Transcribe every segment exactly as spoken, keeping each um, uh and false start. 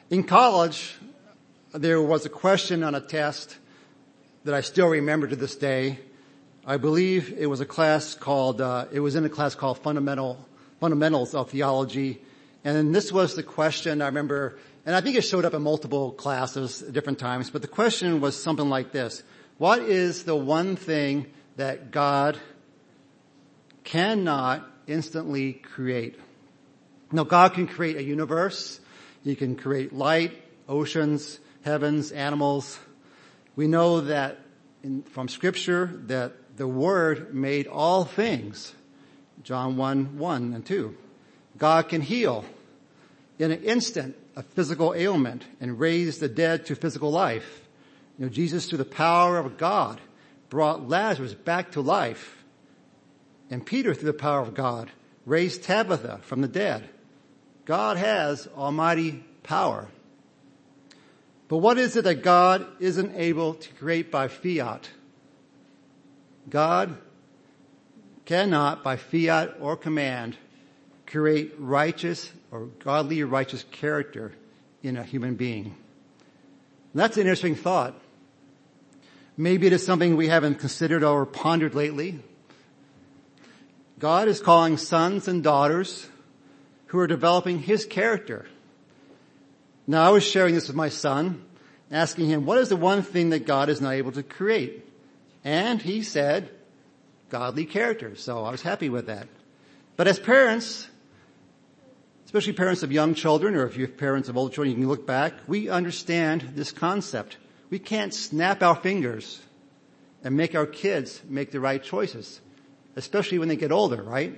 In college, there was a question on a test that I still remember to this day. I believe it was a class called, uh, it was in a class called Fundamental, Fundamentals of Theology. And this was the question I remember, and I think it showed up in multiple classes at different times, but the question was something like this. What is the one thing that God cannot instantly create? Now, God can create a universe. He can create light, oceans, heavens, animals. We know that in, from Scripture that the Word made all things. John one, one and two. God can heal in an instant a physical ailment and raise the dead to physical life. You know, Jesus, through the power of God, brought Lazarus back to life. And Peter, through the power of God, raised Tabitha from the dead. God has almighty power. But what is it that God isn't able to create by fiat? God cannot, by fiat or command, create righteous or godly righteous character in a human being. And that's an interesting thought. Maybe it is something we haven't considered or pondered lately. God is calling sons and daughters who are developing His character. Now, I was sharing this with my son, asking him, what is the one thing that God is not able to create? And he said, godly character. So I was happy with that. But as parents, especially parents of young children, or if you're parents of older children, you can look back, we understand this concept. We can't snap our fingers and make our kids make the right choices, especially when they get older, right?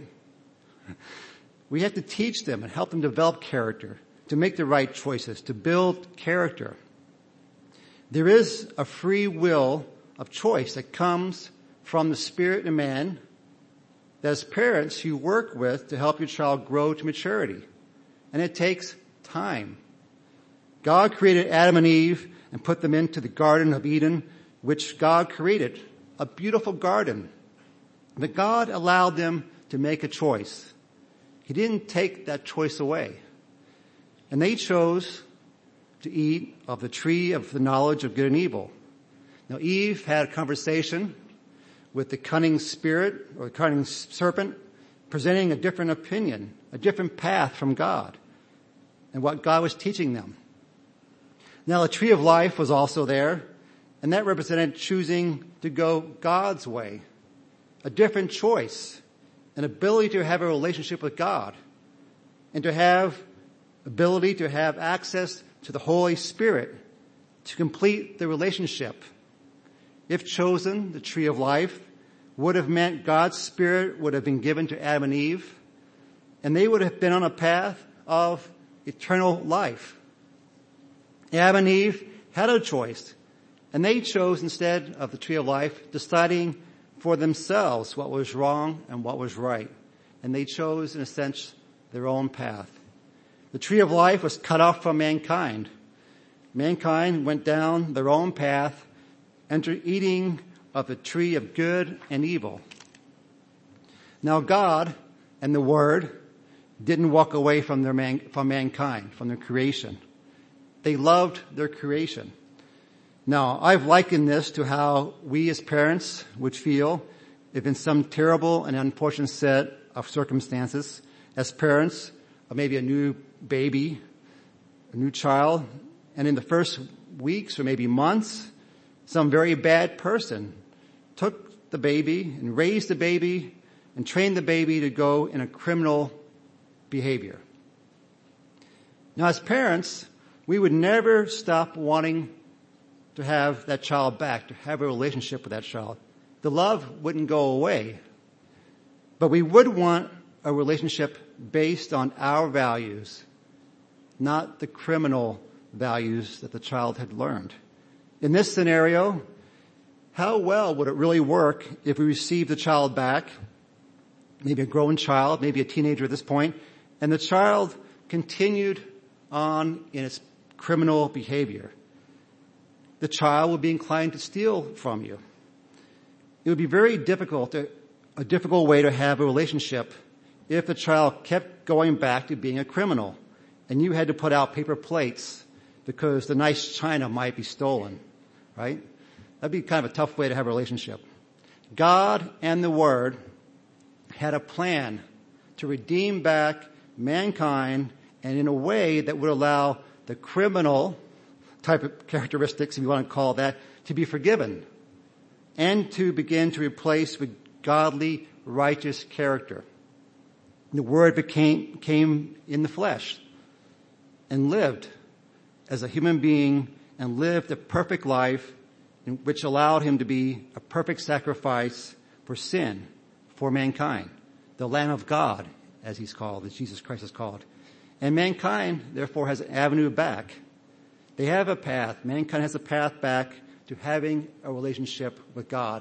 We have to teach them and help them develop character, to make the right choices, to build character. There is a free will of choice that comes from the Spirit in man that as parents you work with to help your child grow to maturity. And it takes time. God created Adam and Eve and put them into the Garden of Eden, which God created, a beautiful garden. But God allowed them to make a choice. He didn't take that choice away. And they chose to eat of the tree of the knowledge of good and evil. Now Eve had a conversation with the cunning spirit or the cunning serpent, presenting a different opinion, a different path from God and what God was teaching them. Now the tree of life was also there, and that represented choosing to go God's way, a different choice, an ability to have a relationship with God, and to have ability to have access to the Holy Spirit to complete the relationship. If chosen, the tree of life would have meant God's Spirit would have been given to Adam and Eve, and they would have been on a path of eternal life. Adam and Eve had a choice, and they chose instead of the tree of life, deciding for themselves what was wrong and what was right. And they chose, in a sense, their own path. The tree of life was cut off from mankind. Mankind went down their own path, entered eating of the tree of good and evil. Now God and the Word didn't walk away from their man, from mankind, from their creation. They loved their creation. Now, I've likened this to how we as parents would feel if in some terrible and unfortunate set of circumstances, as parents of maybe a new baby, a new child, and in the first weeks or maybe months, some very bad person took the baby and raised the baby and trained the baby to go in a criminal behavior. Now, as parents, we would never stop wanting to have that child back, to have a relationship with that child. The love wouldn't go away. But we would want a relationship based on our values, not the criminal values that the child had learned. In this scenario, how well would it really work if we received the child back, maybe a grown child, maybe a teenager at this point, and the child continued on in its criminal behavior? The child would be inclined to steal from you. It would be very difficult, to, a difficult way to have a relationship if the child kept going back to being a criminal and you had to put out paper plates because the nice china might be stolen, right? That'd be kind of a tough way to have a relationship. God and the Word had a plan to redeem back mankind, and in a way that would allow the criminal type of characteristics, if you want to call that, to be forgiven and to begin to replace with godly, righteous character. The Word became, came in the flesh and lived as a human being and lived a perfect life in which allowed him to be a perfect sacrifice for sin, for mankind. The Lamb of God, as he's called, as Jesus Christ is called. And mankind, therefore, has an avenue back. They have a path. Mankind has a path back to having a relationship with God.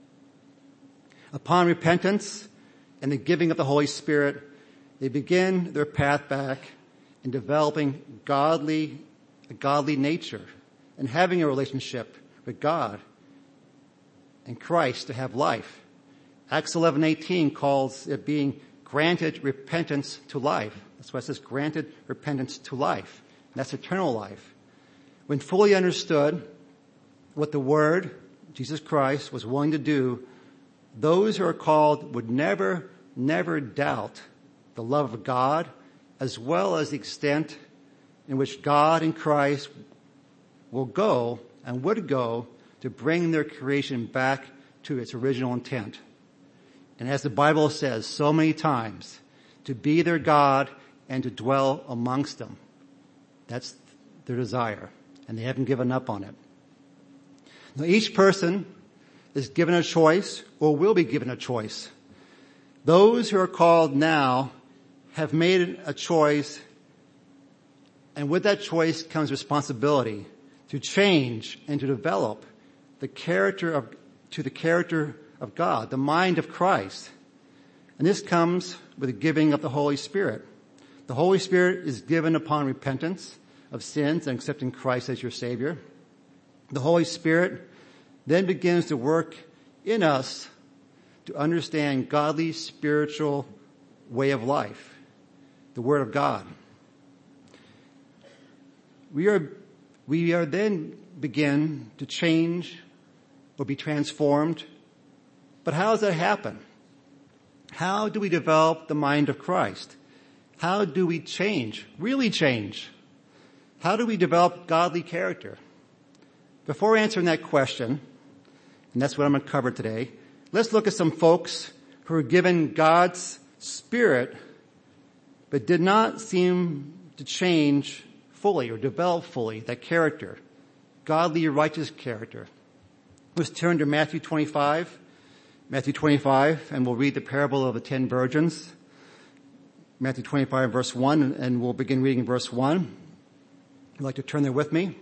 Upon repentance and the giving of the Holy Spirit, they begin their path back in developing godly, a godly nature and having a relationship with God and Christ to have life. Acts eleven eighteen calls it being granted repentance to life. That's why it says granted repentance to life. And that's eternal life. When fully understood what the Word, Jesus Christ, was willing to do, those who are called would never, never doubt the love of God, as well as the extent in which God and Christ will go and would go to bring their creation back to its original intent. And as the Bible says so many times, to be their God and to dwell amongst them. That's their desire, and they haven't given up on it. Now, each person is given a choice or will be given a choice. Those who are called now have made a choice, and with that choice comes responsibility to change and to develop the character of, to the character of God, the mind of Christ. And this comes with the giving of the Holy Spirit. The Holy Spirit is given upon repentance of sins and accepting Christ as your Savior. The Holy Spirit then begins to work in us to understand godly spiritual way of life, the Word of God. We are, we are then begin to change or be transformed. But how does that happen? How do we develop the mind of Christ? How do we change, really change? How do we develop godly character? Before answering that question, and that's what I'm going to cover today, let's look at some folks who were given God's Spirit but did not seem to change fully or develop fully that character, godly, righteous character. Let's turn to Matthew twenty-five. Matthew twenty-five, and we'll read the parable of the ten virgins. Matthew twenty-five, verse one, and we'll begin reading verse one. If you'd like to turn there with me.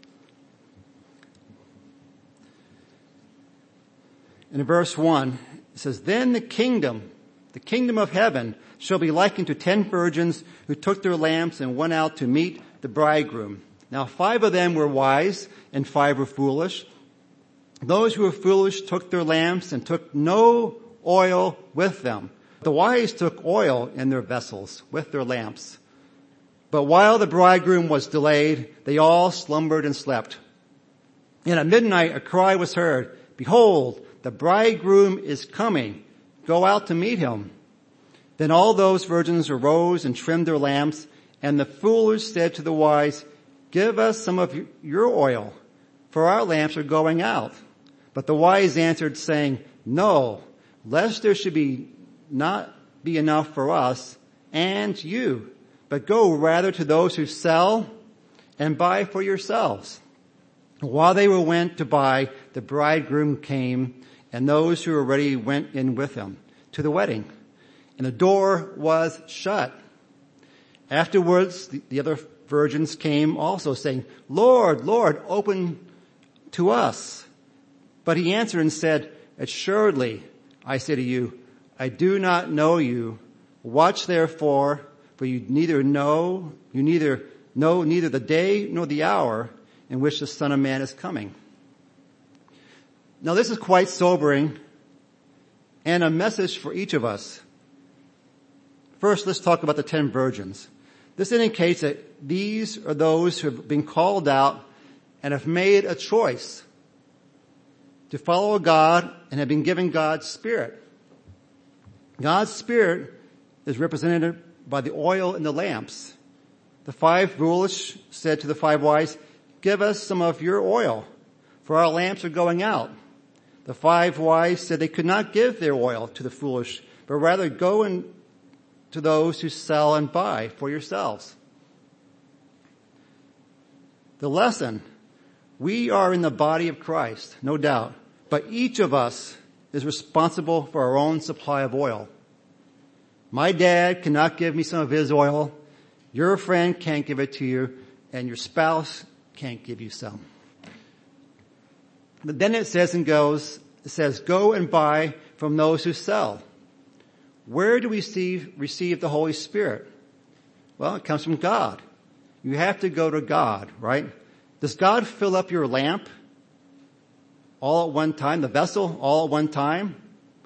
In verse one, it says, "Then the kingdom, the kingdom of heaven, shall be likened to ten virgins who took their lamps and went out to meet the bridegroom. Now five of them were wise and five were foolish. Those who were foolish took their lamps and took no oil with them. The wise took oil in their vessels with their lamps. But while the bridegroom was delayed, they all slumbered and slept. And at midnight a cry was heard, 'Behold, the bridegroom is coming. Go out to meet him.' Then all those virgins arose and trimmed their lamps, and the foolish said to the wise, 'Give us some of your oil, for our lamps are going out.' But the wise answered, saying, 'No, lest there should be not be enough for us and you, but go rather to those who sell and buy for yourselves.' While they were went to buy, the bridegroom came, and those who were ready went in with him to the wedding, and the door was shut. Afterwards, the, the other virgins came also, saying, 'Lord, Lord, open to us.' But he answered and said, 'Assuredly, I say to you, I do not know you. Watch therefore, for you neither know, you neither know neither the day nor the hour in which the Son of Man is coming.'" Now this is quite sobering and a message for each of us. First, let's talk about the ten virgins. This indicates that these are those who have been called out and have made a choice to follow God and have been given God's Spirit. God's Spirit is represented by the oil in the lamps. The five foolish said to the five wise, "Give us some of your oil, for our lamps are going out." The five wise said they could not give their oil to the foolish, but rather go and to those who sell and buy for yourselves. The lesson: we are in the body of Christ, no doubt, but each of us is responsible for our own supply of oil. My dad cannot give me some of his oil. Your friend can't give it to you, and your spouse can't give you some. But then it says and goes, it says, go and buy from those who sell. Where do we receive, receive the Holy Spirit? Well, it comes from God. You have to go to God, right? Does God fill up your lamp all at one time, the vessel all at one time?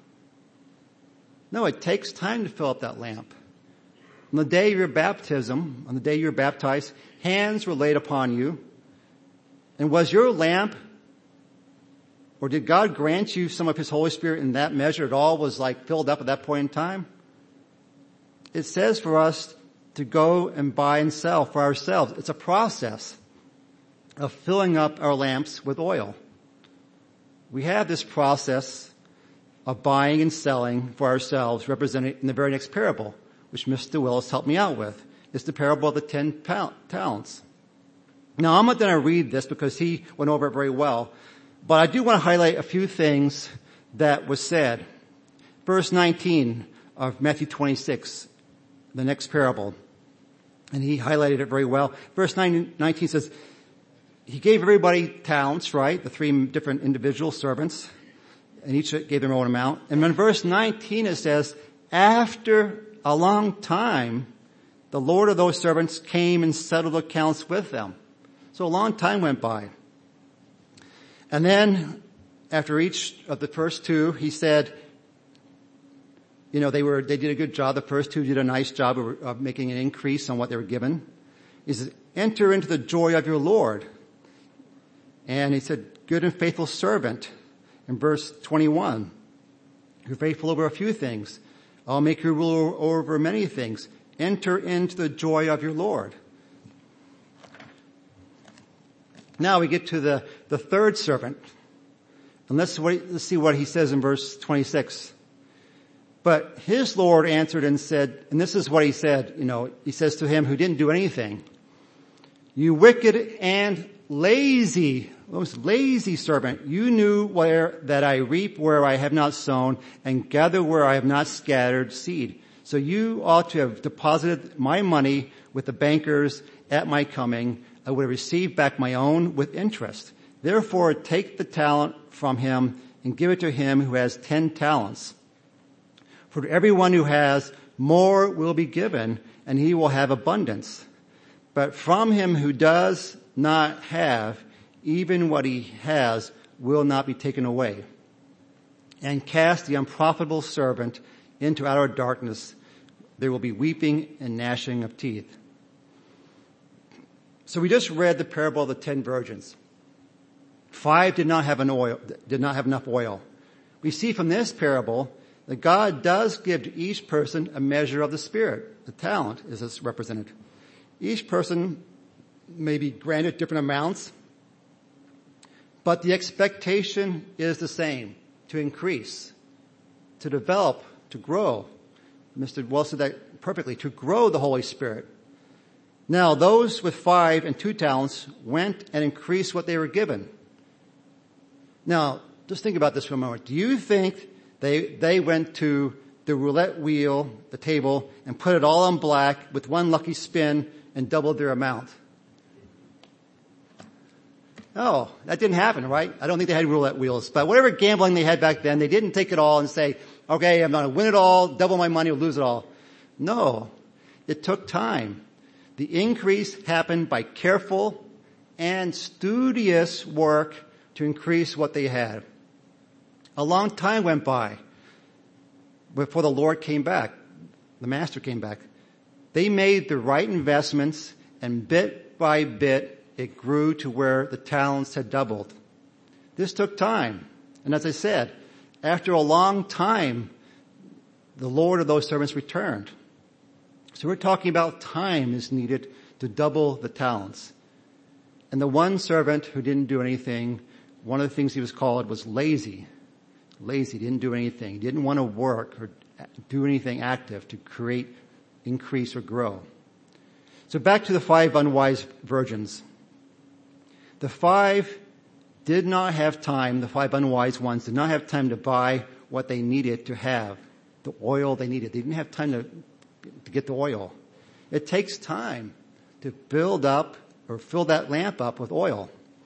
No, it takes time to fill up that lamp. On the day of your baptism, on the day you're baptized, hands were laid upon you. And was your lamp, or did God grant you some of His Holy Spirit in that measure? It all was like filled up at that point in time? It says for us to go and buy and sell for ourselves. It's a process of filling up our lamps with oil. We have this process of buying and selling for ourselves represented in the very next parable, which Mister Willis helped me out with. It's the parable of the ten talents. Now, I'm not going to read this because he went over it very well, but I do want to highlight a few things that was said. Verse nineteen of Matthew twenty-six, the next parable, and he highlighted it very well. Verse nineteen says, he gave everybody talents, right? The three different individual servants, and each gave their own amount. And in verse nineteen it says, after a long time, the Lord of those servants came and settled accounts with them. So a long time went by. And then, after each of the first two, he said, you know, they were, they did a good job. The first two did a nice job of, of making an increase on what they were given. He says, enter into the joy of your Lord. And he said, good and faithful servant. In verse twenty-one, you're faithful over a few things. I'll make you ruler over many things. Enter into the joy of your Lord. Now we get to the, the third servant. And let's, let's see what he says in verse twenty-six. But his Lord answered and said, and this is what he said, you know, he says to him who didn't do anything, you wicked and lazy, most lazy servant, you knew where that I reap where I have not sown and gather where I have not scattered seed. So you ought to have deposited my money with the bankers at my coming. I would have received back my own with interest. Therefore, take the talent from him and give it to him who has ten talents. For to everyone who has, more will be given, and he will have abundance. But from him who does not have, even what he has will not be taken away. And cast the unprofitable servant into outer darkness. There will be weeping and gnashing of teeth. So we just read the parable of the ten virgins. Five did not have an oil, did not have enough oil. We see from this parable that God does give to each person a measure of the Spirit. The talent is as represented. Each person may be granted different amounts, but the expectation is the same, to increase, to develop, to grow. Mister Wells said that perfectly, to grow the Holy Spirit. Now, those with five and two talents went and increased what they were given. Now, just think about this for a moment. Do you think they, they went to the roulette wheel, the table, and put it all on black with one lucky spin and doubled their amount? No, that didn't happen, right? I don't think they had roulette wheels, but whatever gambling they had back then, they didn't take it all and say, okay, I'm going to win it all, double my money, or lose it all. No, it took time. The increase happened by careful and studious work to increase what they had. A long time went by before the Lord came back. The Master came back. They made the right investments, and bit by bit it grew to where the talents had doubled. This took time. And as I said, after a long time, the Lord of those servants returned. So we're talking about time is needed to double the talents. And the one servant who didn't do anything, one of the things he was called was lazy. Lazy, didn't do anything. He didn't want to work or do anything active to create, increase, or grow. So back to the five unwise virgins. The five did not have time, the five unwise ones did not have time to buy what they needed to have, the oil they needed. They didn't have time to, to get the oil. It takes time to build up or fill that lamp up with oil.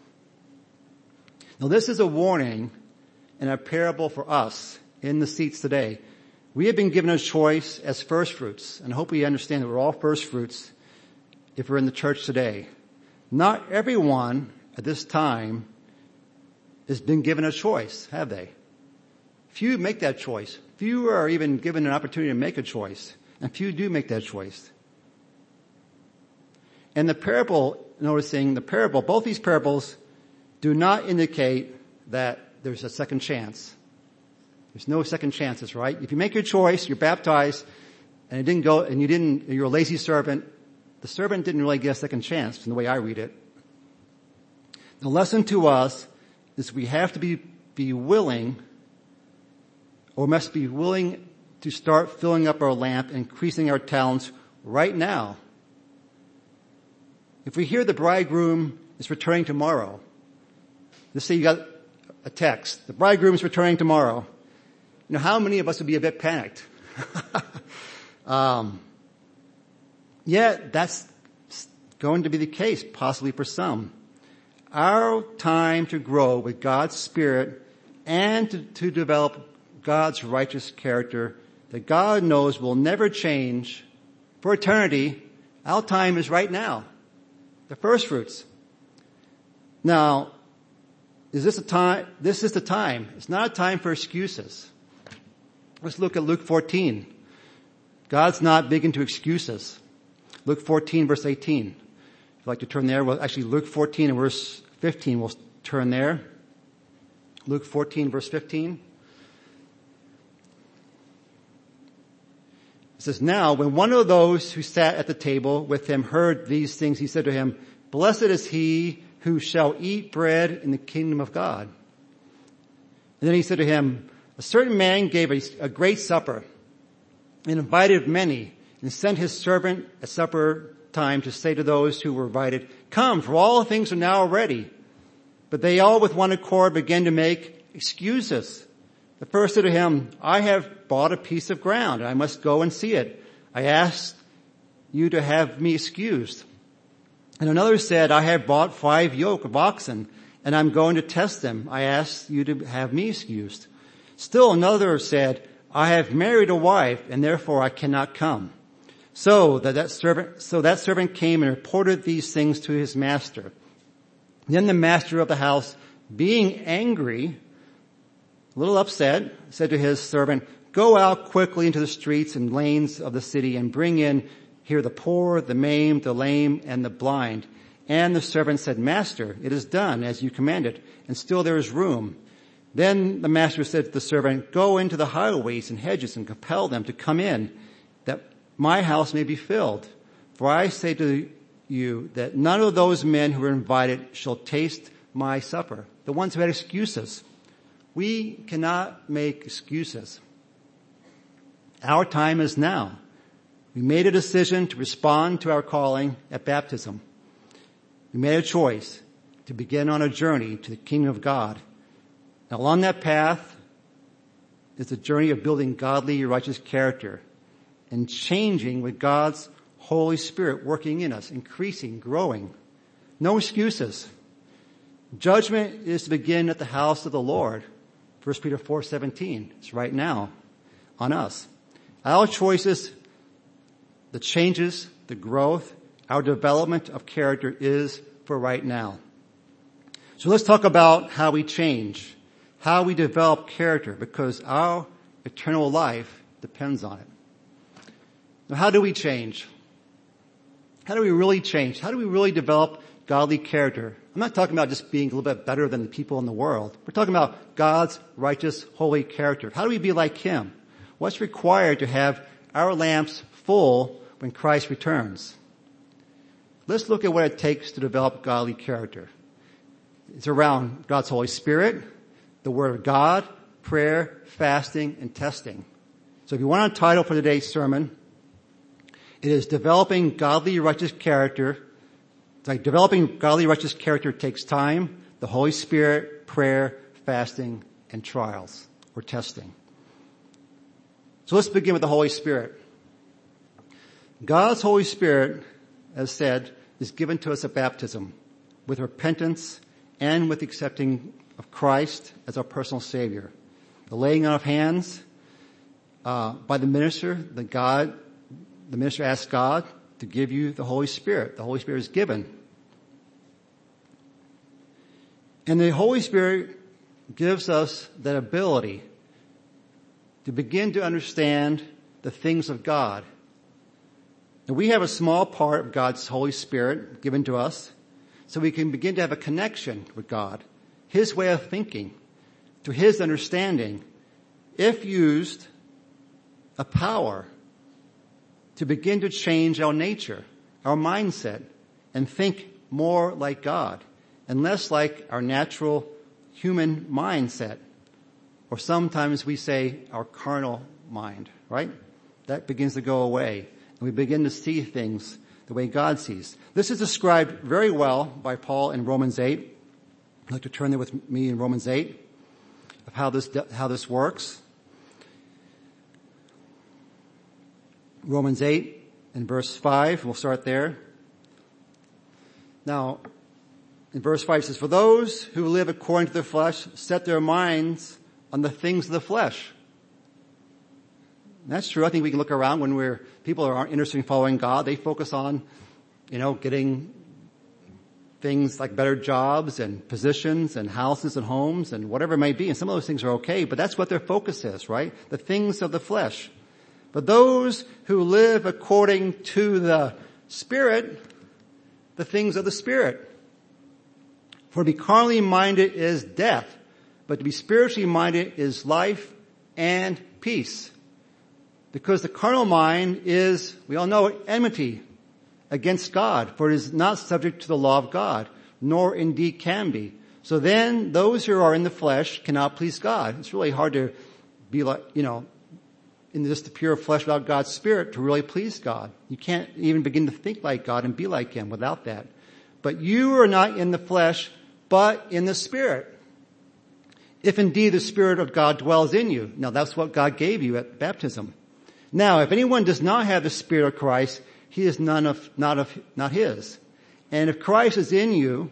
Now this is a warning and a parable for us in the seats today. We have been given a choice as first fruits, and I hope we understand that we're all first fruits if we're in the church today. Not everyone at this time has been given a choice, have they? Few make that choice. Few are even given an opportunity to make a choice, and few do make that choice. And the parable, noticing the parable, both these parables do not indicate that there's a second chance. There's no second chances, right? If you make your choice, you're baptized, and it didn't go, and you didn't, you're a lazy servant, the servant didn't really get a second chance from the way I read it. The lesson to us is we have to be, be willing, or must be willing to start filling up our lamp, increasing our talents right now. If we hear the bridegroom is returning tomorrow, let's say you got a text, the bridegroom is returning tomorrow. You know, how many of us would be a bit panicked? um, yeah, that's going to be the case, possibly for some. Our time to grow with God's Spirit and to, to develop God's righteous character that God knows will never change for eternity, our time is right now. The first fruits. Now, is this a time? This is the time. It's not a time for excuses. Let's look at Luke fourteen. God's not big into excuses. Luke fourteen verse eighteen. If you'd like to turn there, well actually Luke fourteen and verse fifteen, we'll turn there. Luke fourteen verse fifteen. It says, now when one of those who sat at the table with him heard these things, he said to him, blessed is he who shall eat bread in the kingdom of God. And then he said to him, a certain man gave a, a great supper and invited many and sent his servant at supper time to say to those who were invited, come, for all things are now ready. But they all with one accord began to make excuses. The first said to him, I have bought a piece of ground, and I must go and see it. I asked you to have me excused. And another said, I have bought five yoke of oxen, and I'm going to test them. I asked you to have me excused. Still another said, I have married a wife, and therefore I cannot come. So that, that servant, so that servant came and reported these things to his master. Then the master of the house, being angry, a little upset, said to his servant, go out quickly into the streets and lanes of the city and bring in here the poor, the maimed, the lame, and the blind. And the servant said, Master, it is done as you commanded, and still there is room. Then the master said to the servant, go into the highways and hedges and compel them to come in, that my house may be filled. For I say to you that none of those men who were invited shall taste my supper. The ones who had excuses. We cannot make excuses. Our time is now. We made a decision to respond to our calling at baptism. We made a choice to begin on a journey to the kingdom of God. Now, along that path is the journey of building godly, righteous character and changing with God's Holy Spirit working in us, increasing, growing. No excuses. Judgment is to begin at the house of the Lord. First Peter four seventeen. It's right now on us. Our choices, the changes, the growth, our development of character is for right now. So let's talk about how we change, how we develop character, because our eternal life depends on it. Now, how do we change? How do we really change? How do we really develop godly character? I'm not talking about just being a little bit better than the people in the world. We're talking about God's righteous, holy character. How do we be like Him? What's required to have our lamps full when Christ returns? Let's look at what it takes to develop godly character. It's around God's Holy Spirit, the Word of God, prayer, fasting, and testing. So if you want a title for today's sermon, it is Developing Godly Righteous Character. It's like developing godly righteous character takes time, the Holy Spirit, prayer, fasting, and trials or testing. So let's begin with the Holy Spirit. God's Holy Spirit, as said, is given to us at baptism with repentance and with accepting of Christ as our personal Savior. The laying on of hands uh, by the minister, the God, the minister asks God to give you the Holy Spirit. The Holy Spirit is given. And the Holy Spirit gives us that ability to begin to understand the things of God. And we have a small part of God's Holy Spirit given to us so we can begin to have a connection with God, His way of thinking, to His understanding, if used, a power to begin to change our nature, our mindset, and think more like God and less like our natural human mindset. Or sometimes we say our carnal mind, right? That begins to go away. And we begin to see things the way God sees. This is described very well by Paul in Romans eight. I'd like to turn there with me in Romans eight of how this, how this works. Romans eight and verse five, we'll start there. Now, in verse five it says, "For those who live according to the flesh set their minds on the things of the flesh." And that's true. I think we can look around when we're, people aren't interested in following God. They focus on, you know, getting things like better jobs and positions and houses and homes and whatever it may be. And some of those things are okay, but that's what their focus is, right? The things of the flesh. But those who live according to the Spirit, the things of the Spirit. For to be carnally minded is death, but to be spiritually minded is life and peace. Because the carnal mind is, we all know it, enmity against God, for it is not subject to the law of God, nor indeed can be. So then those who are in the flesh cannot please God. It's really hard to be like, you know, in just the pure flesh without God's Spirit to really please God. You can't even begin to think like God and be like Him without that. But you are not in the flesh, but in the Spirit. If indeed the Spirit of God dwells in you. Now that's what God gave you at baptism. Now, if anyone does not have the Spirit of Christ, he is none of, not of, not His. And if Christ is in you,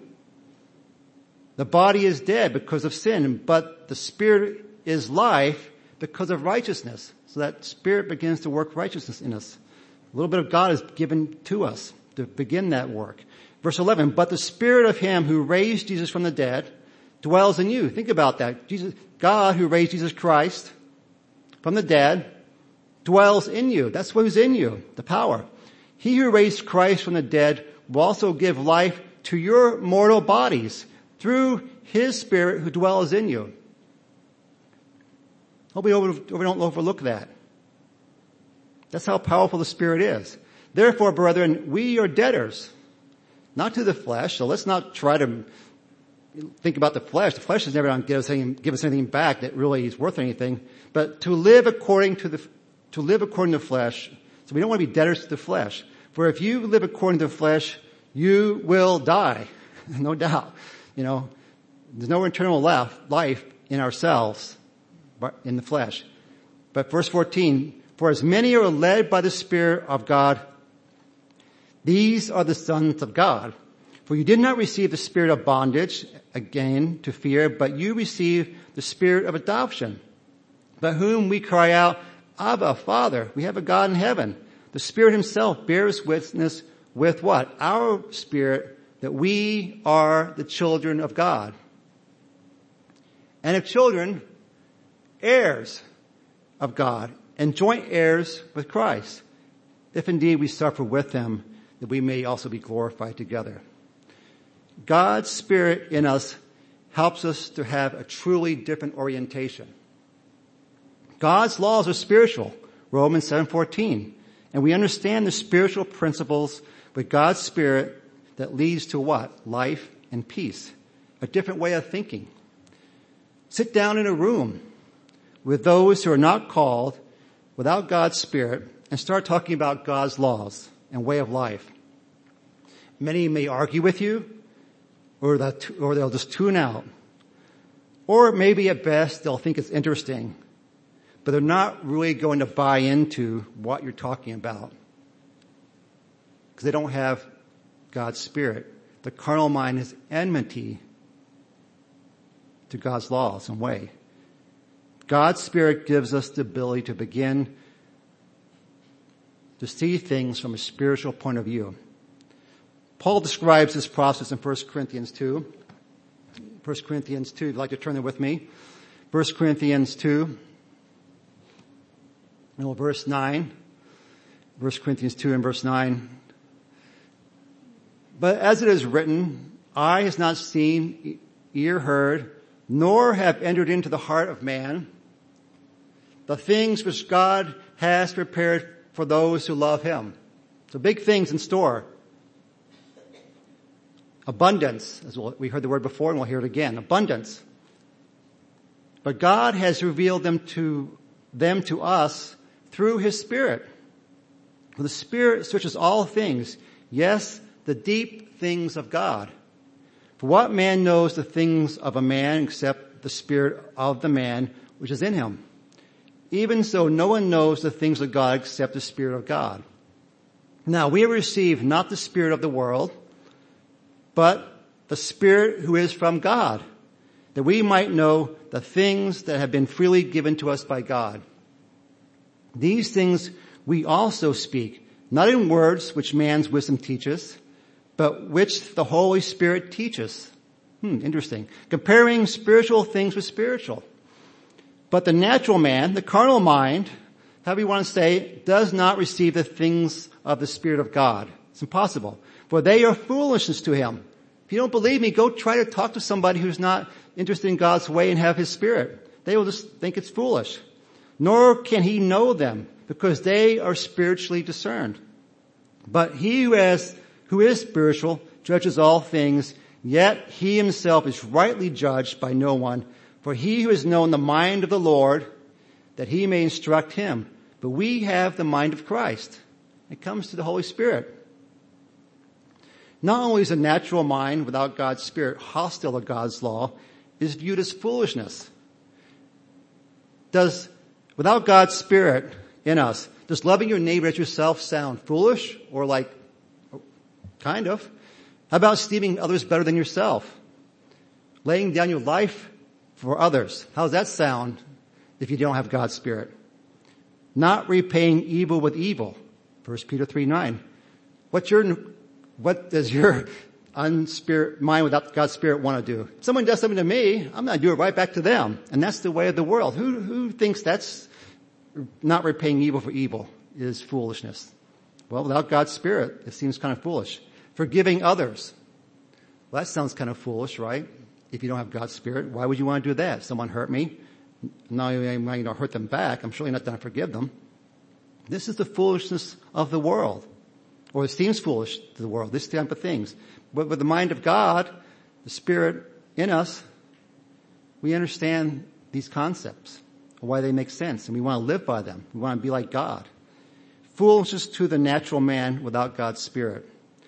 the body is dead because of sin, but the Spirit is life because of righteousness. So that Spirit begins to work righteousness in us. A little bit of God is given to us to begin that work. Verse eleven, "But the Spirit of Him who raised Jesus from the dead dwells in you." Think about that. Jesus, God who raised Jesus Christ from the dead dwells in you. That's who's in you, the power. "He who raised Christ from the dead will also give life to your mortal bodies through His Spirit who dwells in you." Hope we don't overlook that. That's how powerful the Spirit is. "Therefore, brethren, we are debtors, not to the flesh." So let's not try to think about the flesh. The flesh is never going to give us anything, give us anything back that really is worth anything. But to live according to the, to live according to the flesh. So we don't want to be debtors to the flesh. "For if you live according to the flesh, you will die." No doubt. You know, there's no eternal life in ourselves, but in the flesh. But verse fourteen, "For as many are led by the Spirit of God, these are the sons of God. For you did not receive the spirit of bondage, again, to fear, but you received the Spirit of adoption, by whom we cry out, Abba, Father." We have a God in heaven. The Spirit Himself bears witness with what? Our spirit, that we are the children of God. And if children, heirs of God, and joint heirs with Christ, if indeed we suffer with Him, that we may also be glorified together. God's Spirit in us helps us to have a truly different orientation. God's laws are spiritual, Romans seven fourteen. And we understand the spiritual principles with God's Spirit that leads to what? Life and peace. A different way of thinking. Sit down in a room with those who are not called without God's Spirit and start talking about God's laws and way of life. Many may argue with you, or they'll just tune out. Or maybe at best they'll think it's interesting, but they're not really going to buy into what you're talking about because they don't have God's Spirit. The carnal mind is enmity to God's laws and way. God's Spirit gives us the ability to begin to see things from a spiritual point of view. Paul describes this process in First Corinthians two. First Corinthians two, if you'd like to turn there with me. First Corinthians two. And verse nine, First Corinthians two and verse nine. But as it is written, eye has not seen, ear heard, nor have entered into the heart of man the things which God has prepared for those who love him. So big things in store. Abundance, as we heard the word before and we'll hear it again. Abundance. But God has revealed them to them to us through his Spirit. For the Spirit searches all things, yes, the deep things of God. For what man knows the things of a man except the Spirit of the man which is in him? Even so, no one knows the things of God except the Spirit of God. Now, we have received not the spirit of the world, but the Spirit who is from God, that we might know the things that have been freely given to us by God. These things we also speak, not in words which man's wisdom teaches, but which the Holy Spirit teaches. Hmm, interesting. Comparing spiritual things with spiritual. But the natural man, the carnal mind, however you want to say, does not receive the things of the Spirit of God. It's impossible. For they are foolishness to him. If you don't believe me, go try to talk to somebody who's not interested in God's way and have his Spirit. They will just think it's foolish. Nor can he know them, because they are spiritually discerned. But he who has, who is spiritual judges all things, yet he himself is rightly judged by no one. For he who has known the mind of the Lord, that he may instruct him. But we have the mind of Christ. It comes to the Holy Spirit. Not only is a natural mind without God's Spirit hostile to God's law, it is viewed as foolishness. Does Without God's Spirit in us, does loving your neighbor as yourself sound foolish or like, kind of? How about esteeming others better than yourself? Laying down your life for others. How does that sound if you don't have God's Spirit? Not repaying evil with evil. First Peter three nine. What's your, what does your unspirit mind without God's Spirit want to do? If someone does something to me, I'm going to do it right back to them. And that's the way of the world. Who, who thinks that's not repaying evil for evil is foolishness? Well, without God's Spirit, it seems kind of foolish. Forgiving others. Well, that sounds kind of foolish, right? If you don't have God's Spirit, why would you want to do that? Someone hurt me. Not only am I going to hurt them back, I'm surely not going to forgive them. This is the foolishness of the world. Or it seems foolish to the world, this type of things. But with the mind of God, the Spirit in us, we understand these concepts, why they make sense, and we want to live by them. We want to be like God. Foolishness to the natural man without God's Spirit.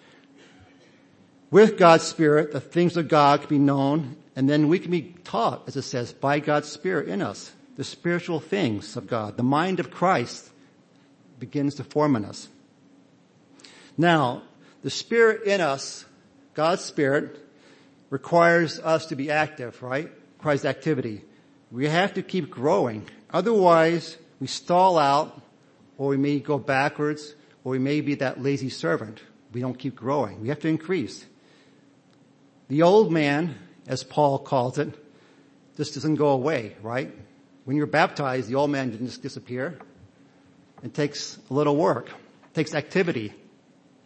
With God's Spirit, the things of God can be known, and then we can be taught, as it says, by God's Spirit in us, the spiritual things of God. The mind of Christ begins to form in us. Now, the Spirit in us, God's Spirit, requires us to be active, right? Requires activity. We have to keep growing. Otherwise, we stall out, or we may go backwards, or we may be that lazy servant. We don't keep growing. We have to increase. The old man, as Paul calls it, just doesn't go away, right? When you're baptized, the old man didn't just disappear. It takes a little work. It takes activity.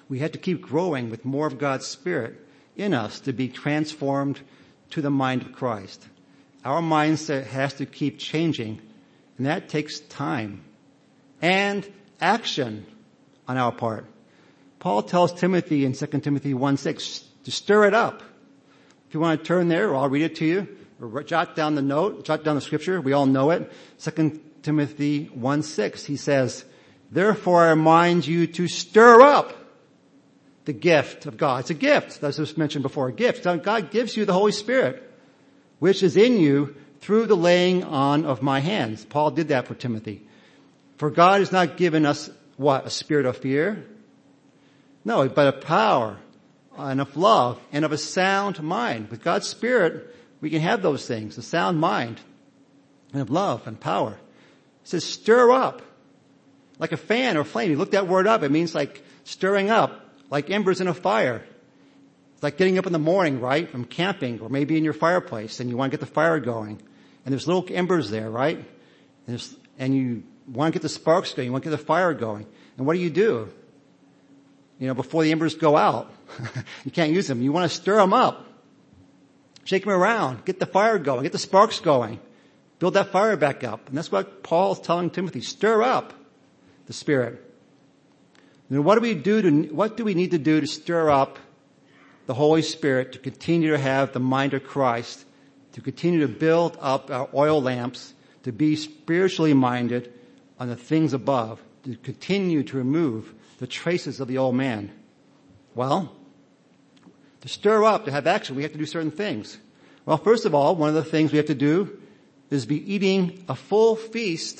We have to keep growing with more of God's Spirit in us to be transformed to the mind of Christ. Our mindset has to keep changing, and that takes time and action on our part. Paul tells Timothy in Second Timothy one six to stir it up. If you want to turn there, I'll read it to you. Or jot down the note, jot down the scripture. We all know it. Second Timothy one six. He says, therefore I remind you to stir up the gift of God. It's a gift. That's was mentioned before. A gift. God gives you the Holy Spirit, which is in you through the laying on of my hands. Paul did that for Timothy. For God has not given us what? A spirit of fear? No, but of power and of love and of a sound mind. With God's Spirit, we can have those things. A sound mind and of love and power. It says stir up like a fan or flame. You look that word up. It means like stirring up, like embers in a fire. It's like getting up in the morning, right, from camping or maybe in your fireplace and you want to get the fire going. And there's little embers there, right? And, and you want to get the sparks going. You want to get the fire going. And what do you do? You know, before the embers go out, you can't use them. You want to stir them up. Shake them around. Get the fire going. Get the sparks going. Build that fire back up. And that's what Paul's telling Timothy. Stir up the Spirit. And what do we do to, what do we need to do to stir up the Holy Spirit to continue to have the mind of Christ, to continue to build up our oil lamps, to be spiritually minded on the things above, to continue to remove the traces of the old man? Well, to stir up, to have action, we have to do certain things. Well, first of all, one of the things we have to do is be eating a full feast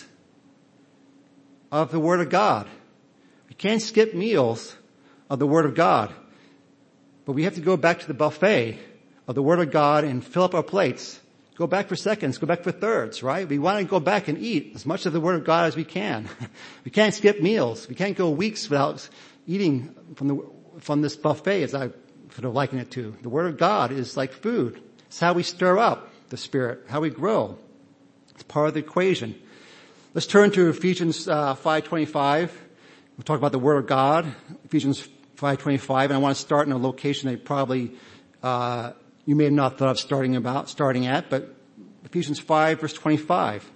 of the Word of God. We can't skip meals of the Word of God, but we have to go back to the buffet of the Word of God and fill up our plates. Go back for seconds, go back for thirds, right? We want to go back and eat as much of the Word of God as we can. We can't skip meals. We can't go weeks without eating from the, from this buffet, as I sort of liken it to. The Word of God is like food. It's how we stir up the Spirit, how we grow. It's part of the equation. Let's turn to Ephesians uh, five twenty-five. We'll talk about the Word of God, Ephesians five twenty-five, and I want to start in a location that probably uh you may have not thought of starting about, starting at, but Ephesians five verse twenty-five.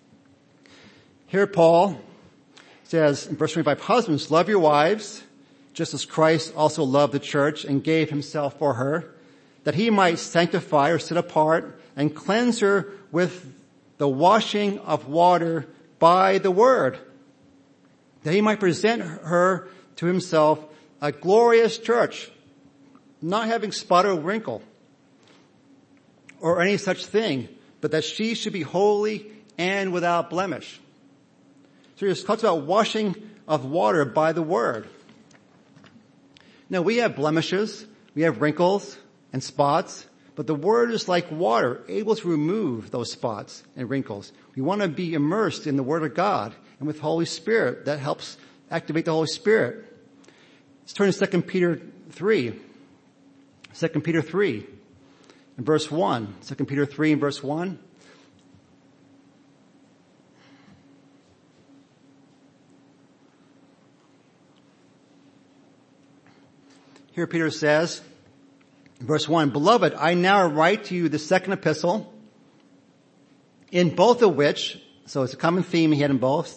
Here Paul says in verse twenty-five, husbands, love your wives, just as Christ also loved the church and gave himself for her, that he might sanctify or set apart and cleanse her with the washing of water by the word, that he might present her to himself a glorious church, not having spot or wrinkle, or any such thing, but that she should be holy and without blemish. So he talks about washing of water by the word. Now we have blemishes, we have wrinkles and spots, but the word is like water, able to remove those spots and wrinkles. We want to be immersed in the Word of God, and with Holy Spirit, that helps activate the Holy Spirit. Let's turn to Second Peter three. Second Peter three. In verse one, Second Peter three and verse one. Here Peter says, in verse one, beloved, I now write to you the second epistle, in both of which, so it's a common theme he had in both,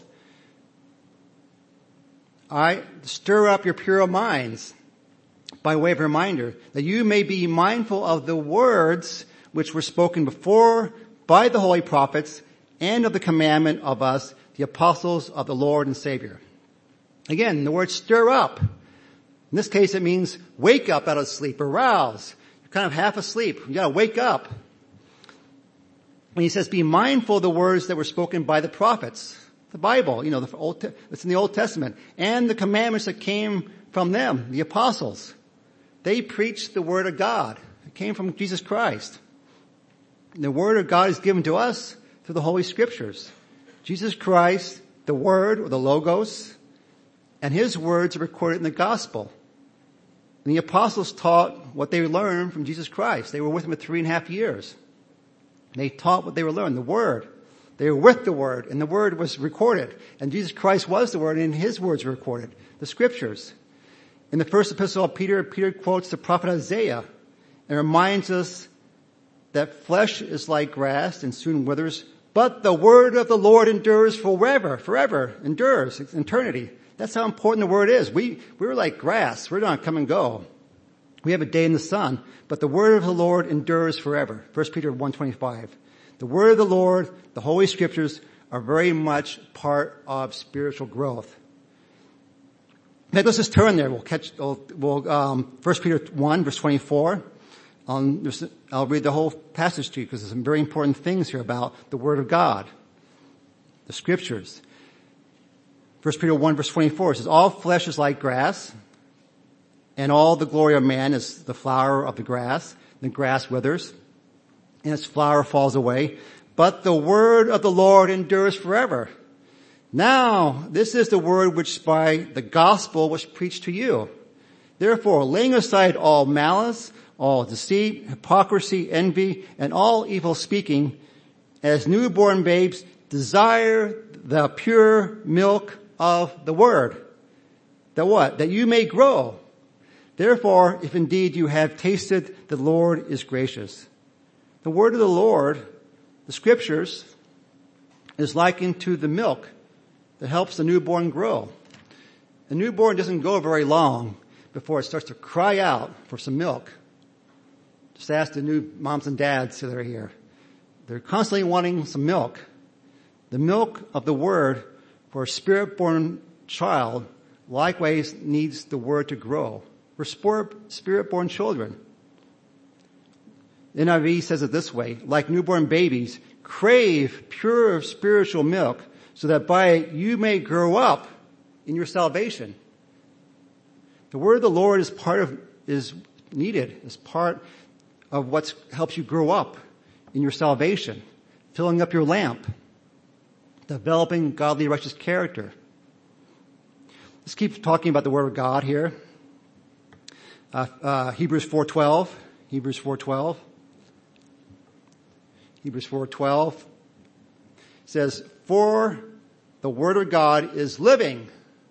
I stir up your pure minds, by way of reminder, that you may be mindful of the words which were spoken before by the holy prophets and of the commandment of us, the apostles of the Lord and Savior. Again, the word stir up. In this case, it means wake up out of sleep, arouse. You're kind of half asleep. You gotta wake up. And he says, be mindful of the words that were spoken by the prophets. The Bible, you know, the Old, it's in the Old Testament. And the commandments that came from them, the apostles. They preached the Word of God. It came from Jesus Christ. The Word of God is given to us through the Holy Scriptures. Jesus Christ, the Word, or the Logos, and His words are recorded in the Gospel. And the apostles taught what they learned from Jesus Christ. They were with Him for three and a half years. They taught what they were learning, the Word. They were with the Word, and the Word was recorded. And Jesus Christ was the Word, and His words were recorded, the Scriptures. In the first epistle of Peter, Peter quotes the prophet Isaiah and reminds us that flesh is like grass and soon withers, but the word of the Lord endures forever, forever, endures, eternity. That's how important the word is. We, we're like grass. We're not come and go. We have a day in the sun, but the word of the Lord endures forever. First Peter one twenty-five. The word of the Lord, the Holy Scriptures, are very much part of spiritual growth. Now, let's just turn there. We'll catch, we'll, we'll um, First Peter one, verse twenty-four. Um, I'll read the whole passage to you because there's some very important things here about the Word of God, the Scriptures. First Peter one, verse twenty-four says, all flesh is like grass, and all the glory of man is the flower of the grass. The grass withers, and its flower falls away. But the word of the Lord endures forever. Now, this is the word which by the gospel was preached to you. Therefore, laying aside all malice, all deceit, hypocrisy, envy, and all evil speaking, as newborn babes, desire the pure milk of the word. That what? That you may grow. Therefore, if indeed you have tasted, the Lord is gracious. The word of the Lord, the Scriptures, is likened to the milk that helps the newborn grow. A newborn doesn't go very long before it starts to cry out for some milk. Just ask the new moms and dads that are here. They're constantly wanting some milk. The milk of the word for a spirit-born child likewise needs the word to grow. We're spirit-born children. The N I V says it this way, like newborn babies, crave pure spiritual milk so that by it you may grow up in your salvation. The word of the Lord is part of, is needed, is part of what helps you grow up in your salvation, filling up your lamp, developing godly, righteous character. Let's keep talking about the word of God here. Uh, uh, Hebrews four twelve. Hebrews four twelve. Hebrews four twelve says, for the word of God is living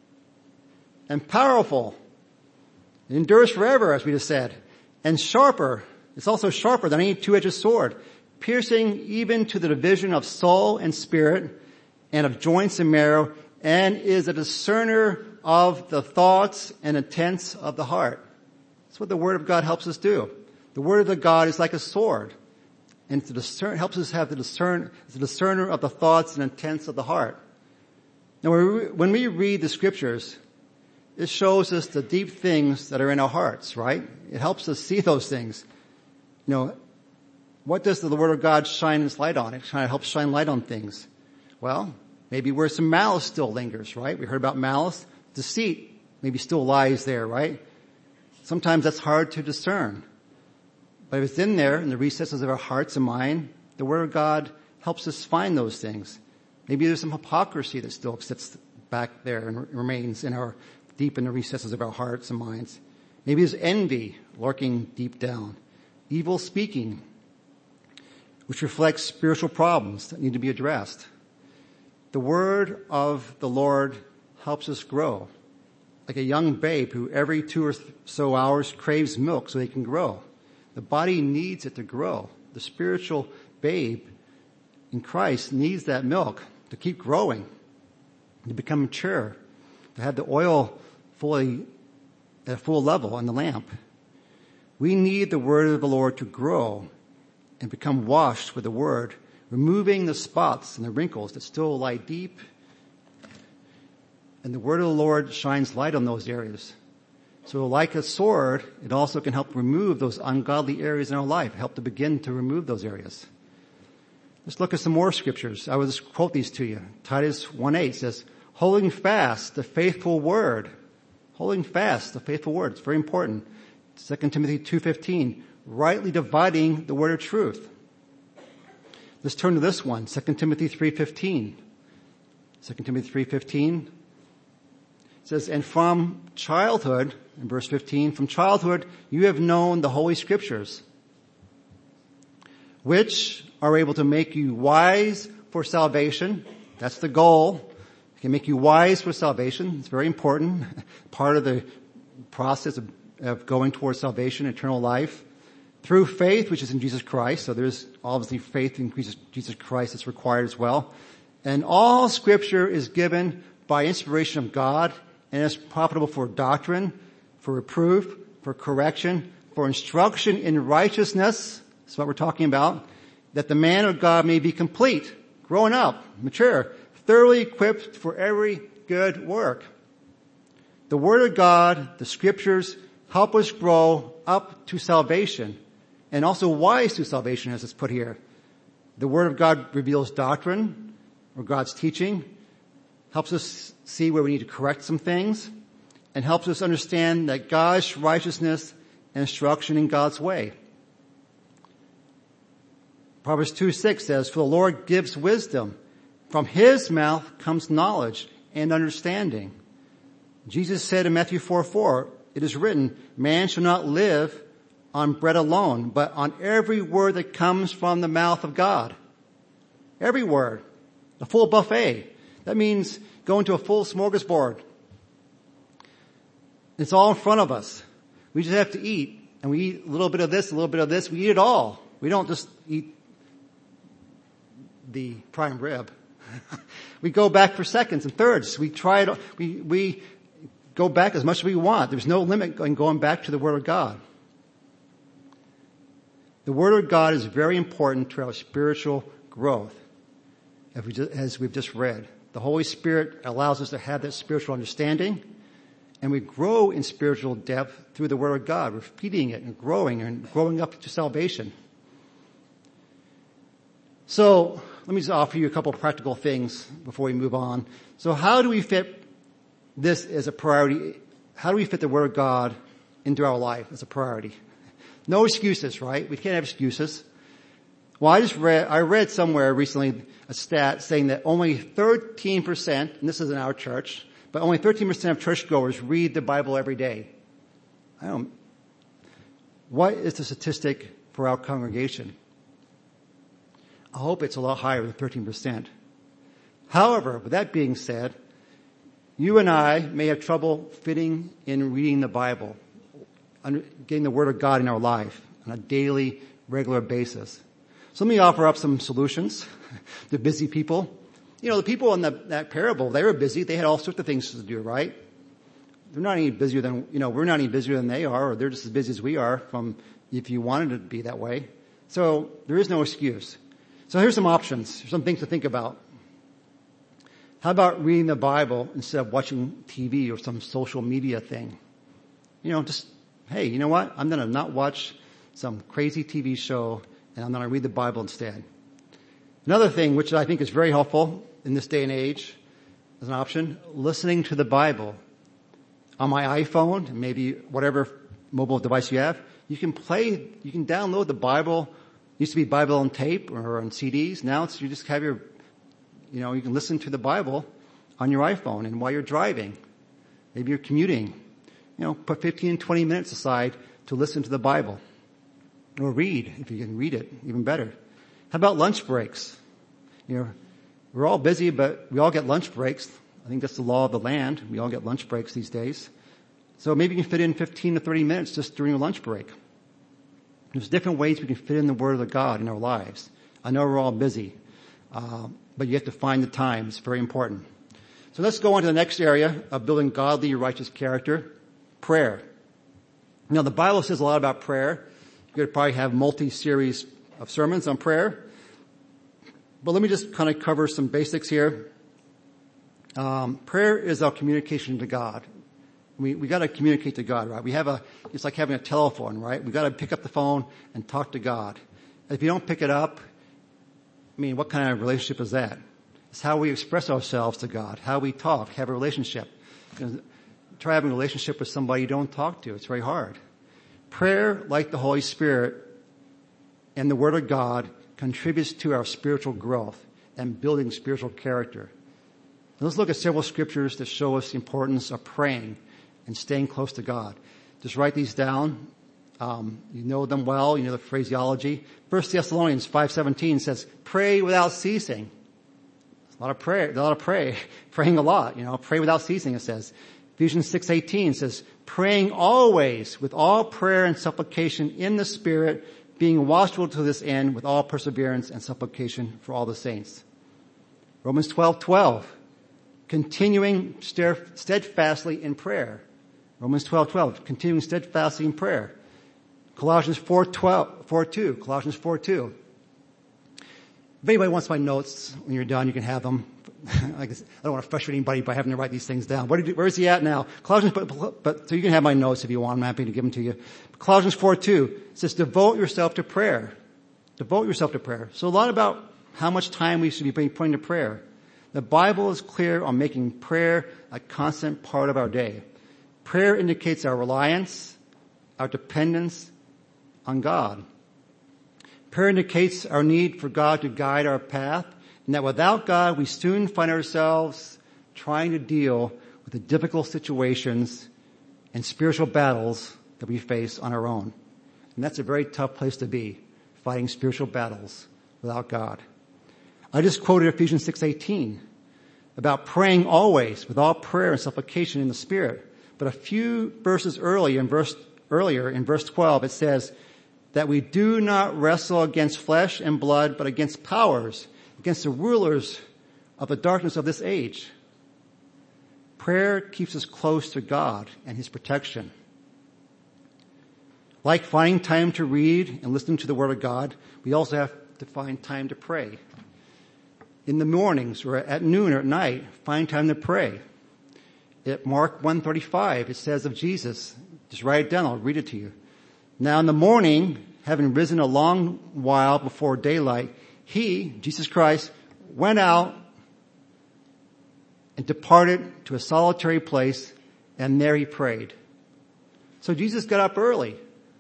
and powerful. It endures forever, as we just said, and sharper. It's also sharper than any two-edged sword, piercing even to the division of soul and spirit and of joints and marrow, and is a discerner of the thoughts and intents of the heart. That's what the Word of God helps us do. The Word of God is like a sword, and it discern, helps us have the discern, it's a discerner of the thoughts and intents of the heart. Now, when we read the Scriptures, it shows us the deep things that are in our hearts, right? It helps us see those things. You know, what does the Word of God shine its light on? It kind of helps shine light on things. Well, maybe where some malice still lingers, right? We heard about malice. Deceit maybe still lies there, right? Sometimes that's hard to discern. But if it's in there, in the recesses of our hearts and mind, the Word of God helps us find those things. Maybe there's some hypocrisy that still sits back there and remains in our, deep in the recesses of our hearts and minds. Maybe there's envy lurking deep down. Evil speaking, which reflects spiritual problems that need to be addressed. The word of the Lord helps us grow. Like a young babe who every two or so hours craves milk so they can grow. The body needs it to grow. The spiritual babe in Christ needs that milk to keep growing, to become mature, to have the oil fully at a full level on the lamp. We need the word of the Lord to grow and become washed with the word, removing the spots and the wrinkles that still lie deep. And the word of the Lord shines light on those areas. So like a sword, it also can help remove those ungodly areas in our life, help to begin to remove those areas. Let's look at some more scriptures. I will just quote these to you. Titus one eight says, holding fast the faithful word. Holding fast the faithful word. It's very important. Second Timothy two fifteen, rightly dividing the word of truth. Let's turn to this one, Second Timothy three fifteen. Second Timothy three fifteen says, and from childhood, in verse fifteen, from childhood you have known the Holy Scriptures, which are able to make you wise for salvation. That's the goal. It can make you wise for salvation. It's very important. Part of the process of, of going towards salvation, eternal life, through faith, which is in Jesus Christ. So there's obviously faith in Jesus, Jesus Christ that's required as well. And all Scripture is given by inspiration of God and is profitable for doctrine, for reproof, for correction, for instruction in righteousness. That's what we're talking about. That the man of God may be complete, grown up, mature, thoroughly equipped for every good work. The Word of God, the Scriptures, help us grow up to salvation, and also wise to salvation, as it's put here. The Word of God reveals doctrine, or God's teaching, helps us see where we need to correct some things, and helps us understand that God's righteousness and instruction in God's way. Proverbs two six says, "For the Lord gives wisdom. From His mouth comes knowledge and understanding." Jesus said in Matthew four four, "It is written, man shall not live on bread alone, but on every word that comes from the mouth of God." Every word. A full buffet. That means going to a full smorgasbord. It's all in front of us. We just have to eat. And we eat a little bit of this, a little bit of this. We eat it all. We don't just eat the prime rib. We go back for seconds and thirds. We try it. We, we go back as much as we want. There's no limit in going back to the Word of God. The Word of God is very important to our spiritual growth, as, we just, as we've just read. The Holy Spirit allows us to have that spiritual understanding, and we grow in spiritual depth through the Word of God. We're feeding it and growing and growing up to salvation. So, let me just offer you a couple of practical things before we move on. So how do we fit this as a priority? How do we fit the Word of God into our life as a priority? No excuses, right? We can't have excuses. Well, I just read, I read somewhere recently a stat saying that only thirteen percent, and this is in our church, but only thirteen percent of churchgoers read the Bible every day. I don't, what is the statistic for our congregation? I hope it's a lot higher than thirteen percent. However, with that being said, you and I may have trouble fitting in reading the Bible, getting the Word of God in our life on a daily, regular basis. So let me offer up some solutions to busy people. You know, the people in the, that parable, they were busy. They had all sorts of things to do, right? They're not any busier than, you know, we're not any busier than they are, or they're just as busy as we are from if you wanted it to be that way. So there is no excuse. So here's some options, some things to think about. How about reading the Bible instead of watching T V or some social media thing? You know, just, hey, you know what? I'm going to not watch some crazy T V show, and I'm going to read the Bible instead. Another thing, which I think is very helpful in this day and age, as an option, listening to the Bible. On my iPhone, maybe whatever mobile device you have, you can play, you can download the Bible. It used to be Bible on tape or on C Ds. Now it's, you just have your, you know, you can listen to the Bible on your iPhone and while you're driving. Maybe you're commuting. You know, put fifteen, twenty minutes aside to listen to the Bible. Or read, if you can read it, even better. How about lunch breaks? You know, we're all busy, but we all get lunch breaks. I think that's the law of the land. We all get lunch breaks these days. So maybe you can fit in fifteen to thirty minutes just during a lunch break. There's different ways we can fit in the Word of God in our lives. I know we're all busy, uh, but you have to find the time. It's very important. So let's go on to the next area of building godly, righteous character, prayer. Now, the Bible says a lot about prayer. You could probably have multi-series of sermons on prayer. But let me just kind of cover some basics here. Um, prayer is our communication to God. We, we gotta communicate to God, right? We have a, it's like having a telephone, right? We gotta pick up the phone and talk to God. If you don't pick it up, I mean, what kind of relationship is that? It's how we express ourselves to God, how we talk, have a relationship. You know, try having a relationship with somebody you don't talk to. It's very hard. Prayer, like the Holy Spirit and the Word of God, contributes to our spiritual growth and building spiritual character. Now let's look at several scriptures that show us the importance of praying and staying close to God. Just write these down. Um, you know them well. You know the phraseology. First Thessalonians five seventeen says, "Pray without ceasing." It's a lot of prayer. A lot of pray. Praying a lot. You know, pray without ceasing. It says. Ephesians six eighteen says, praying always with all prayer and supplication in the Spirit, being watchful to this end with all perseverance and supplication for all the saints. Romans twelve twelve, continuing steadfastly in prayer. Romans twelve twelve, continuing steadfastly in prayer. Colossians four twelve, four two, Colossians four two. If anybody wants my notes, when you're done, you can have them. I guess I don't want to frustrate anybody by having to write these things down. Where, did, where is he at now? Colossians, but, but, so you can have my notes if you want. I'm happy to give them to you. Colossians four two says, devote yourself to prayer. Devote yourself to prayer. So a lot about how much time we should be putting to prayer. The Bible is clear on making prayer a constant part of our day. Prayer indicates our reliance, our dependence on God. Prayer indicates our need for God to guide our path, and that without God, we soon find ourselves trying to deal with the difficult situations and spiritual battles that we face on our own. And that's a very tough place to be, fighting spiritual battles without God. I just quoted Ephesians six eighteen about praying always with all prayer and supplication in the Spirit. But a few verses earlier in verse, earlier in verse twelve, it says that we do not wrestle against flesh and blood, but against powers, against the rulers of the darkness of this age. Prayer keeps us close to God and His protection. Like finding time to read and listen to the Word of God, we also have to find time to pray. In the mornings or at noon or at night, find time to pray. At Mark one thirty-five, it says of Jesus, just write it down, I'll read it to you. Now in the morning, having risen a long while before daylight, He, Jesus Christ, went out and departed to a solitary place, and there He prayed. So Jesus got up early.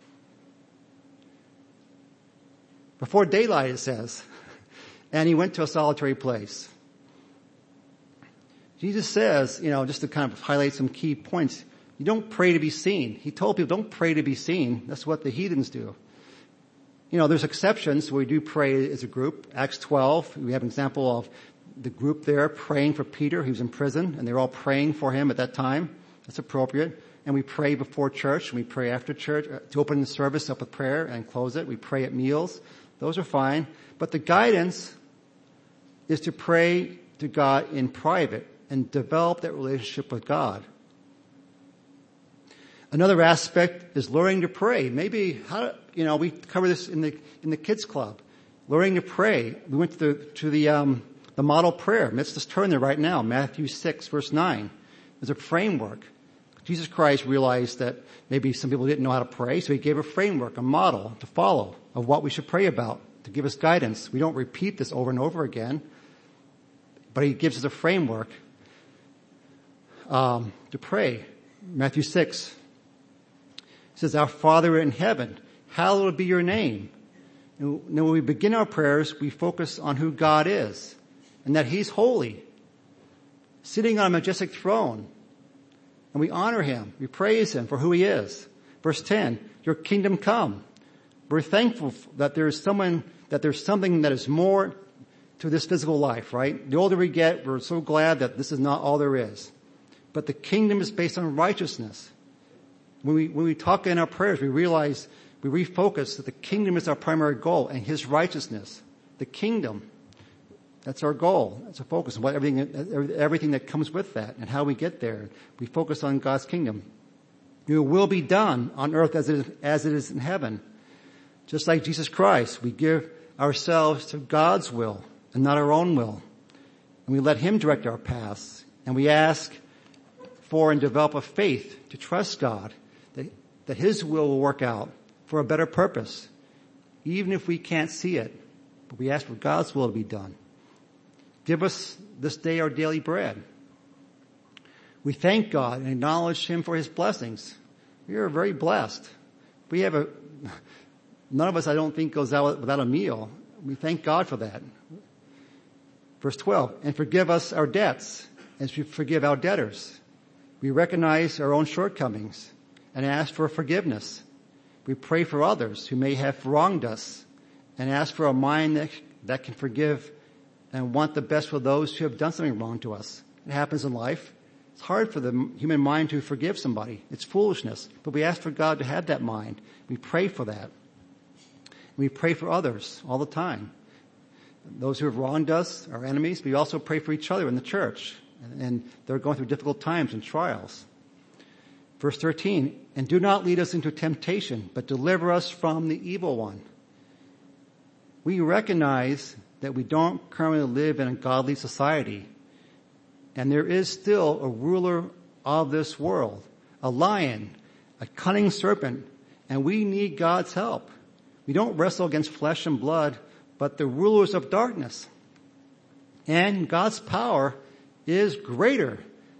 Before daylight, it says. And He went to a solitary place. Jesus says, you know, just to kind of highlight some key points, you don't pray to be seen. He told people, don't pray to be seen. That's what the heathens do. You know, there's exceptions where we do pray as a group. Acts twelve, we have an example of the group there praying for Peter. He was in prison, and they were all praying for him at that time. That's appropriate. And we pray before church, and we pray after church, to open the service up with prayer and close it. We pray at meals. Those are fine. But the guidance is to pray to God in private and develop that relationship with God. Another aspect is learning to pray. Maybe, how, you know, we cover this in the, in the kids club. Learning to pray. We went to the, to the, um, the model prayer. Let's just turn there right now. Matthew six verse nine. There's a framework. Jesus Christ realized that maybe some people didn't know how to pray, so He gave a framework, a model to follow of what we should pray about, to give us guidance. We don't repeat this over and over again, but He gives us a framework um, to pray. Matthew six. It says, our Father in heaven, hallowed be your name. And when we begin our prayers, we focus on who God is and that He's holy, sitting on a majestic throne. And we honor Him. We praise Him for who He is. Verse ten, your kingdom come. We're thankful that there's someone, that there's something that is more to this physical life, right? The older we get, we're so glad that this is not all there is. But the kingdom is based on righteousness. When we, when we talk in our prayers, we realize, we refocus that the kingdom is our primary goal and His righteousness. The kingdom, that's our goal. That's a focus on what everything, everything that comes with that and how we get there. We focus on God's kingdom. Your will be done on earth as it is, as it is in heaven. Just like Jesus Christ, we give ourselves to God's will and not our own will. And we let Him direct our paths. And we ask for and develop a faith to trust God, that, that His will will work out for a better purpose, even if we can't see it. But we ask for God's will to be done. Give us this day our daily bread. We thank God and acknowledge Him for His blessings. We are very blessed. We have a, none of us, I don't think, goes out without a meal. We thank God for that. Verse twelve, and forgive us our debts as we forgive our debtors. We recognize our own shortcomings and ask for forgiveness. We pray for others who may have wronged us and ask for a mind that, that can forgive and want the best for those who have done something wrong to us. It happens in life. It's hard for the human mind to forgive somebody. It's foolishness. But we ask for God to have that mind. We pray for that. We pray for others all the time. Those who have wronged us, our enemies, we also pray for each other in the church. And they're going through difficult times and trials. Verse thirteen, and do not lead us into temptation, but deliver us from the evil one. We recognize that we don't currently live in a godly society. And there is still a ruler of this world, a lion, a cunning serpent, and we need God's help. We don't wrestle against flesh and blood, but the rulers of darkness. And God's power is greater.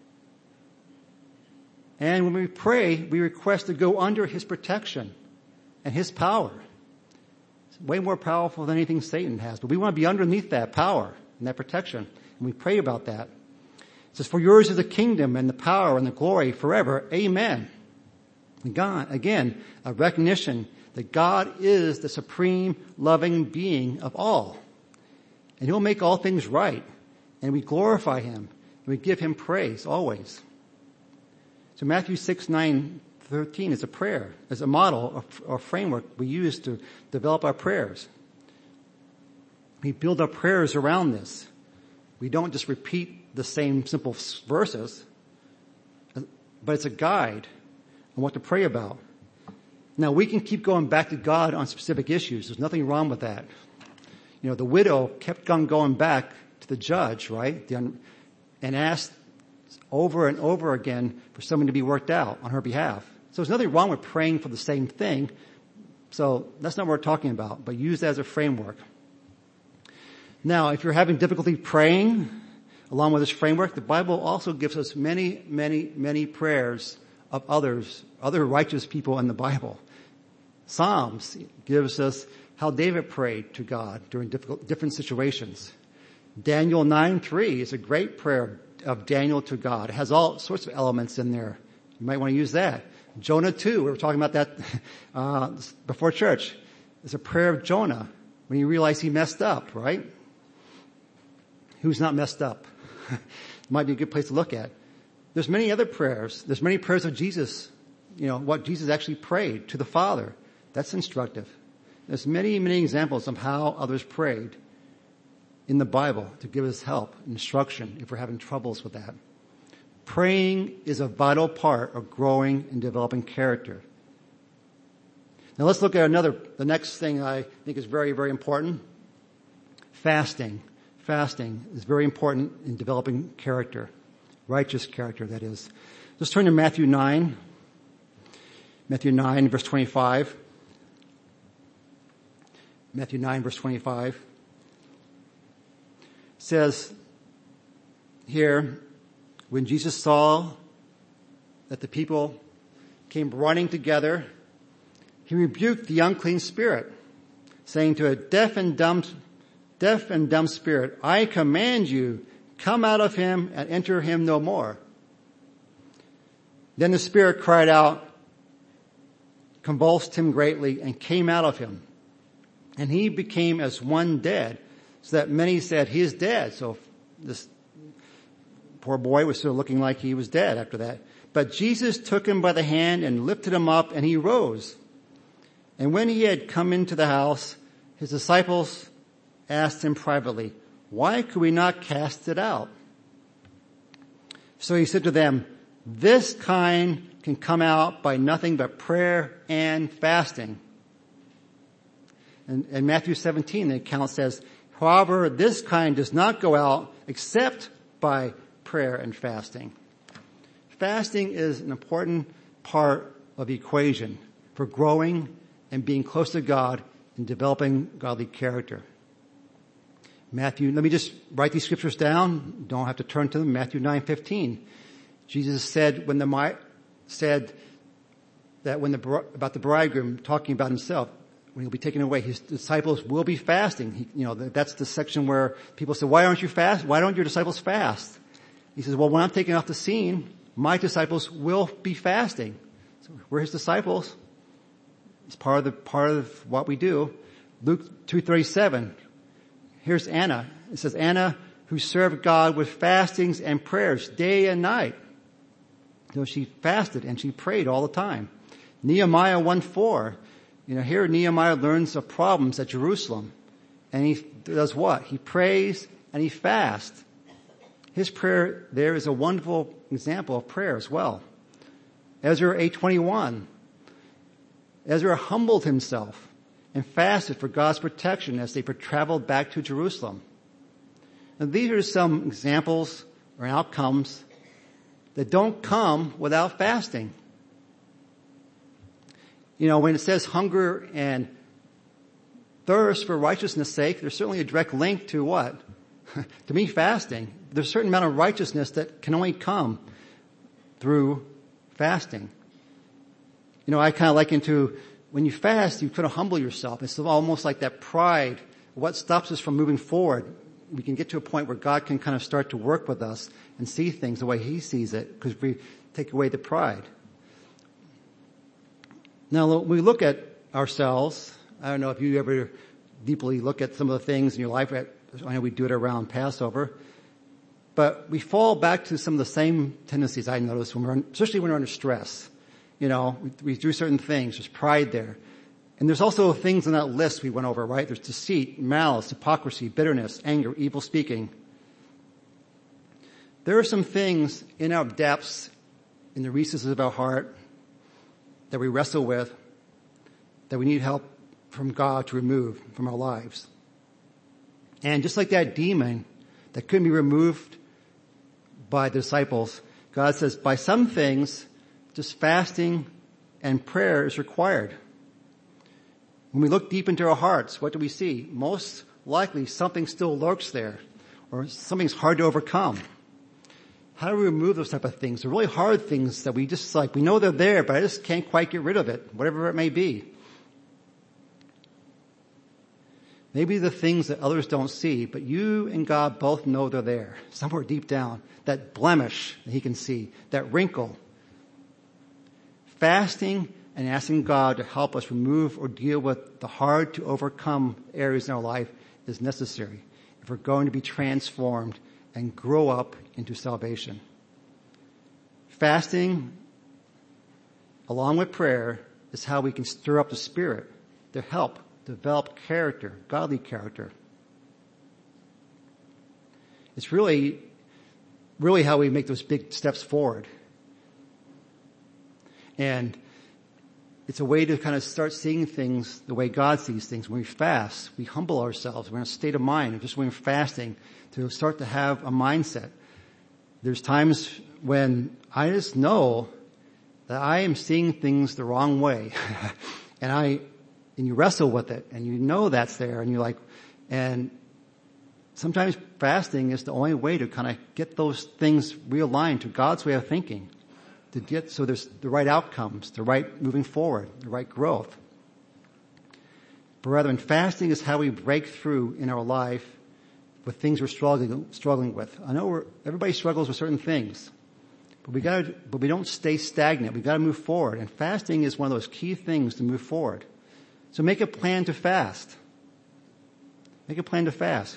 And when we pray, we request to go under His protection and His power. It's way more powerful than anything Satan has, but we want to be underneath that power and that protection. And we pray about that. It says, for yours is the kingdom and the power and the glory forever. Amen. And God, again, a recognition that God is the supreme loving being of all. And He'll make all things right. And we glorify Him. And we give Him praise always. So Matthew six, nine, thirteen is a prayer, is a model or framework we use to develop our prayers. We build our prayers around this. We don't just repeat the same simple verses, but it's a guide on what to pray about. Now we can keep going back to God on specific issues. There's nothing wrong with that. You know, the widow kept on going back to the judge, right? The, and asked over and over again for something to be worked out on her behalf. So there's nothing wrong with praying for the same thing. So that's not what we're talking about, but use that as a framework. Now, if you're having difficulty praying along with this framework, the Bible also gives us many, many, many prayers of others, other righteous people in the Bible. Psalms gives us how David prayed to God during difficult, different situations. Daniel nine three is a great prayer of Daniel to God. It has all sorts of elements in there. You might want to use that. Jonah two, we were talking about that uh, before church. It's a prayer of Jonah when he realized he messed up, right? Who's not messed up? Might be a good place to look at. There's many other prayers. There's many prayers of Jesus, you know, what Jesus actually prayed to the Father. That's instructive. There's many, many examples of how others prayed in the Bible to give us help, instruction, if we're having troubles with that. Praying is a vital part of growing and developing character. Now let's look at another, the next thing I think is very, very important. Fasting. Fasting is very important in developing character. Righteous character, that is. Let's turn to Matthew nine. Matthew nine, verse twenty-five. Matthew nine, verse twenty-five. It says here, when Jesus saw that the people came running together, He rebuked the unclean spirit, saying to a deaf and dumb, deaf and dumb spirit, I command you, come out of him and enter him no more. Then the spirit cried out, convulsed him greatly, and came out of him. And he became as one dead, so that many said, he is dead. So this poor boy was still looking like he was dead after that. But Jesus took him by the hand and lifted him up, and he rose. And when he had come into the house, his disciples asked him privately, why could we not cast it out? So he said to them, this kind can come out by nothing but prayer and fasting. And in Matthew seventeen, the account says, however, this kind does not go out except by prayer and fasting. Fasting is an important part of the equation for growing and being close to God and developing godly character. Matthew, let me just write these scriptures down. Don't have to turn to them. Matthew nine fifteen. Jesus said when the said that when the about the bridegroom talking about himself, when he'll be taken away, his disciples will be fasting. He, you know, that's the section where people say, why aren't you fast? Why don't your disciples fast? He says, well, when I'm taken off the scene, my disciples will be fasting. So we're his disciples. It's part of the, part of what we do. Luke two thirty-seven. Here's Anna. It says, Anna, who served God with fastings and prayers day and night. You know, she fasted and she prayed all the time. Nehemiah one four, you know, here Nehemiah learns of problems at Jerusalem. And he does what? He prays and he fasts. His prayer there is a wonderful example of prayer as well. Ezra eight twenty-one. Ezra humbled himself and fasted for God's protection as they traveled back to Jerusalem. And these are some examples or outcomes that don't come without fasting. You know, when it says hunger and thirst for righteousness' sake, there's certainly a direct link to what? To me, fasting. There's a certain amount of righteousness that can only come through fasting. You know, I kind of liken to when you fast, you kind of humble yourself. It's almost like that pride. What stops us from moving forward? We can get to a point where God can kind of start to work with us and see things the way He sees it because we take away the pride. Now, when we look at ourselves, I don't know if you ever deeply look at some of the things in your life. I know we do it around Passover. But we fall back to some of the same tendencies I notice when we're, especially when we're under stress. You know, we, we do certain things. There's pride there. And there's also things on that list we went over, right? There's deceit, malice, hypocrisy, bitterness, anger, evil speaking. There are some things in our depths, in the recesses of our heart, that we wrestle with, that we need help from God to remove from our lives. And just like that demon that couldn't be removed by the disciples, God says, by some things, just fasting and prayer is required. When we look deep into our hearts, what do we see? Most likely something still lurks there, or something's hard to overcome. How do we remove those type of things? The really hard things that we just like, we know they're there, but I just can't quite get rid of it, whatever it may be. Maybe the things that others don't see, but you and God both know they're there, somewhere deep down. That blemish that He can see, that wrinkle. Fasting and asking God to help us remove or deal with the hard to overcome areas in our life is necessary if we're going to be transformed and grow up into salvation. Fasting, along with prayer, is how we can stir up the Spirit to help develop character, godly character. It's really, really how we make those big steps forward. And it's a way to kind of start seeing things the way God sees things. When we fast, we humble ourselves. We're in a state of mind, just when we're fasting, to start to have a mindset. There's times when I just know that I am seeing things the wrong way. and I, and you wrestle with it, and you know that's there, and you're like, and sometimes fasting is the only way to kind of get those things realigned to God's way of thinking, to get so there's the right outcomes, the right moving forward, the right growth. Brethren, fasting is how we break through in our life with things we're struggling struggling with. I know we're, everybody struggles with certain things, but we got to, but we don't stay stagnant. We got to move forward, and fasting is one of those key things to move forward. So make a plan to fast. Make a plan to fast.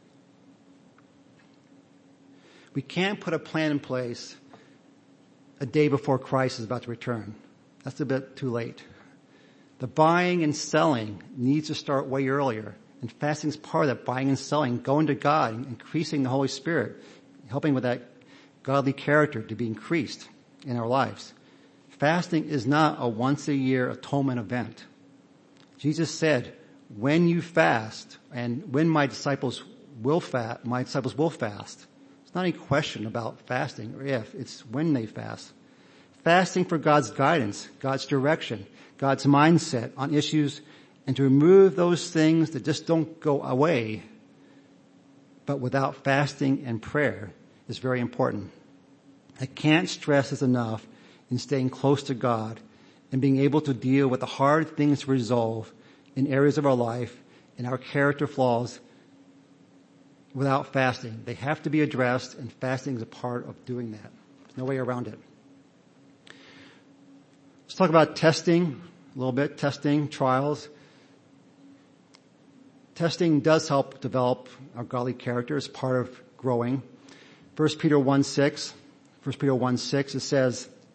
We can't put a plan in place a day before Christ is about to return. That's a bit too late. The buying and selling needs to start way earlier. And fasting is part of that buying and selling, going to God, increasing the Holy Spirit, helping with that godly character to be increased in our lives. Fasting is not a once a year atonement event. Jesus said, when you fast, and when my disciples will fast, my disciples will fast. It's not any question about fasting or if, it's when they fast. Fasting for God's guidance, God's direction, God's mindset on issues, and to remove those things that just don't go away, but without fasting and prayer is very important. I can't stress this enough in staying close to God and being able to deal with the hard things to resolve in areas of our life and our character flaws without fasting. They have to be addressed, and fasting is a part of doing that. There's no way around it. Let's talk about testing a little bit, testing, trials. Testing does help develop our godly character as part of growing. First Peter one six, First Peter one six, it says,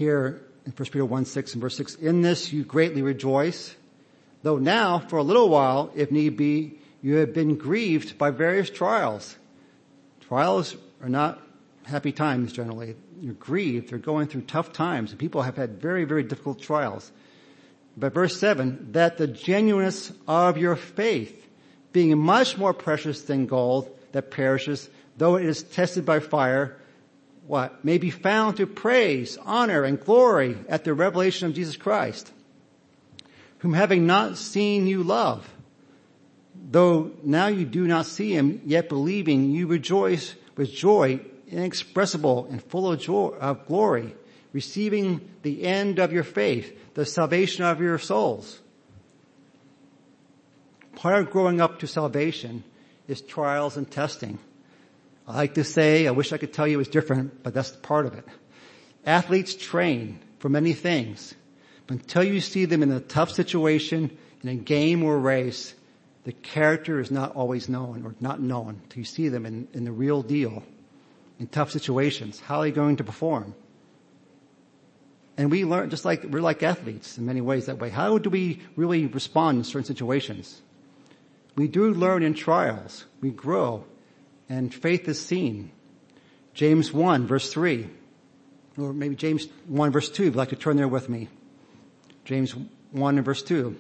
here in First Peter one six and verse six, in this you greatly rejoice, though now for a little while, if need be, you have been grieved by various trials. Trials are not happy times generally. You're grieved. You're going through tough times. And people have had very, very difficult trials. But verse seven, that the genuineness of your faith, being much more precious than gold that perishes, though it is tested by fire, what? May be found to praise, honor, and glory at the revelation of Jesus Christ, whom having not seen you love, though now you do not see him, yet believing you rejoice with joy inexpressible and full of joy, of glory, receiving the end of your faith, the salvation of your souls. Part of growing up to salvation is trials and testing. I like to say, I wish I could tell you it was different, but that's part of it. Athletes train for many things, but until you see them in a tough situation, in a game or a race, the character is not always known or not known until you see them in, in the real deal, in tough situations. How are they going to perform? And we learn, just like, we're like athletes in many ways that way. How do we really respond in certain situations? We do learn in trials. We grow. And faith is seen. James one verse three. Or maybe James one verse two. If you'd like to turn there with me. James one and verse two.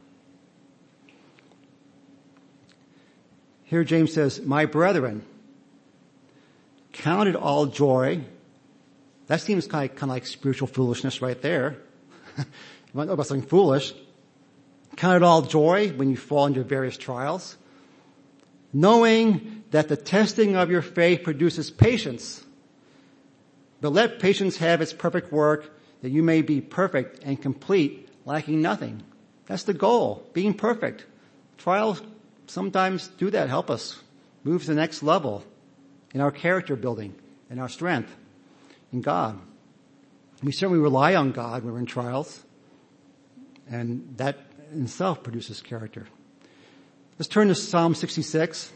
Here James says, my brethren, count it all joy. That seems kind of, kind of like spiritual foolishness right there. You might know about something foolish. Count it all joy when you fall into various trials, knowing that the testing of your faith produces patience. But let patience have its perfect work, that you may be perfect and complete, lacking nothing. That's the goal, being perfect. Trials sometimes do that, help us move to the next level in our character building, in our strength in God. We certainly rely on God when we're in trials, and that in itself produces character. Let's turn to Psalm sixty-six.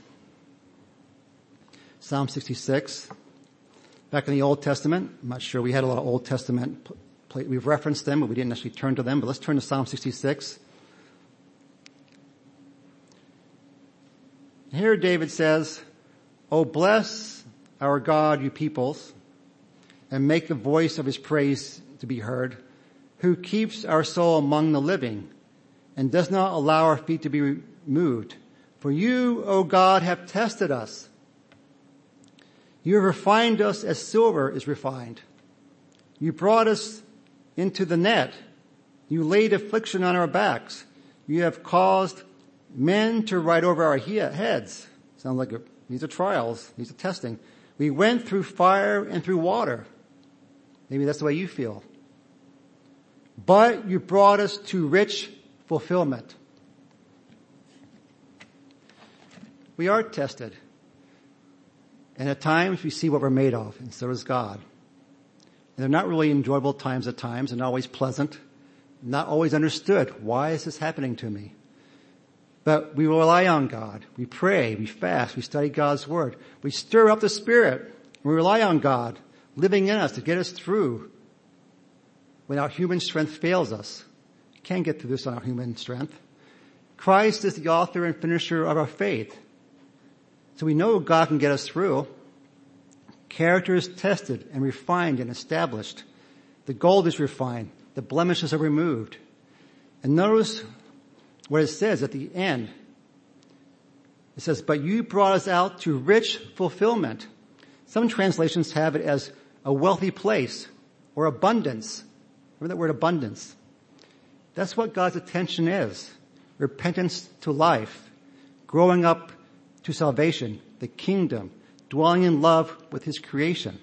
Psalm sixty-six. Back in the Old Testament, I'm not sure we had a lot of Old Testament, we've referenced them, but we didn't actually turn to them, but let's turn to Psalm sixty-six. Here David says, "O bless our God, you peoples, and make the voice of his praise to be heard, who keeps our soul among the living, and does not allow our feet to be moved. For you, O God, have tested us. You have refined us as silver is refined. You brought us into the net. You laid affliction on our backs. You have caused men to ride over our he- heads." Sounds like a, these are trials. These are testing. "We went through fire and through water." Maybe that's the way you feel. "But you brought us to rich fulfillment." We are tested. And at times we see what we're made of, and so does God. And they're not really enjoyable times at times, and not always pleasant, not always understood. Why is this happening to me? But we rely on God. We pray, we fast, we study God's Word. We stir up the Spirit. We rely on God living in us to get us through when our human strength fails us. We can't get through this on our human strength. Christ is the author and finisher of our faith. So we know God can get us through. Character is tested and refined and established. The gold is refined. The blemishes are removed. And notice what it says at the end. It says, "But you brought us out to rich fulfillment." Some translations have it as a wealthy place or abundance. Remember that word abundance. That's what God's attention is. Repentance to life. Growing up to salvation, the kingdom, dwelling in love with his creation.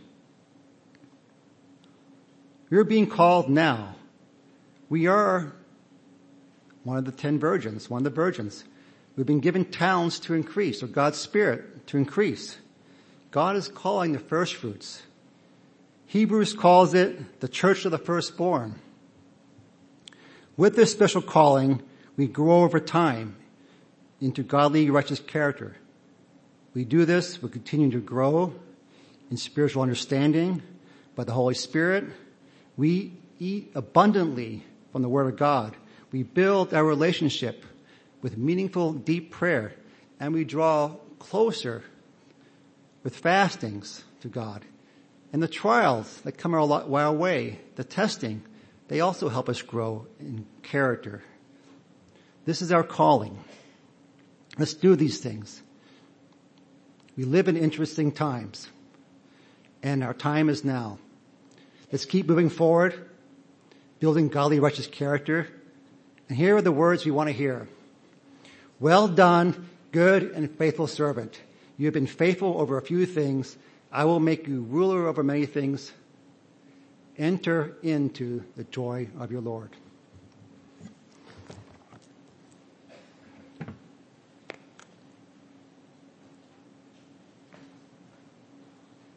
We're being called now. We are one of the ten virgins, one of the virgins. We've been given talents to increase, or God's Spirit to increase. God is calling the first fruits. Hebrews calls it the church of the firstborn. With this special calling, we grow over time into godly, righteous character. We do this, we continue to grow in spiritual understanding by the Holy Spirit, We eat abundantly from the Word of God. We build our relationship with meaningful, deep prayer, and we draw closer with fastings to God. And the trials that come our, our way, the testing, they also help us grow in character. This is our calling. Let's do these things. We live in interesting times, and our time is now. Let's keep moving forward, building godly, righteous character. And here are the words we want to hear. Well done, good and faithful servant. You have been faithful over a few things. I will make you ruler over many things. Enter into the joy of your Lord.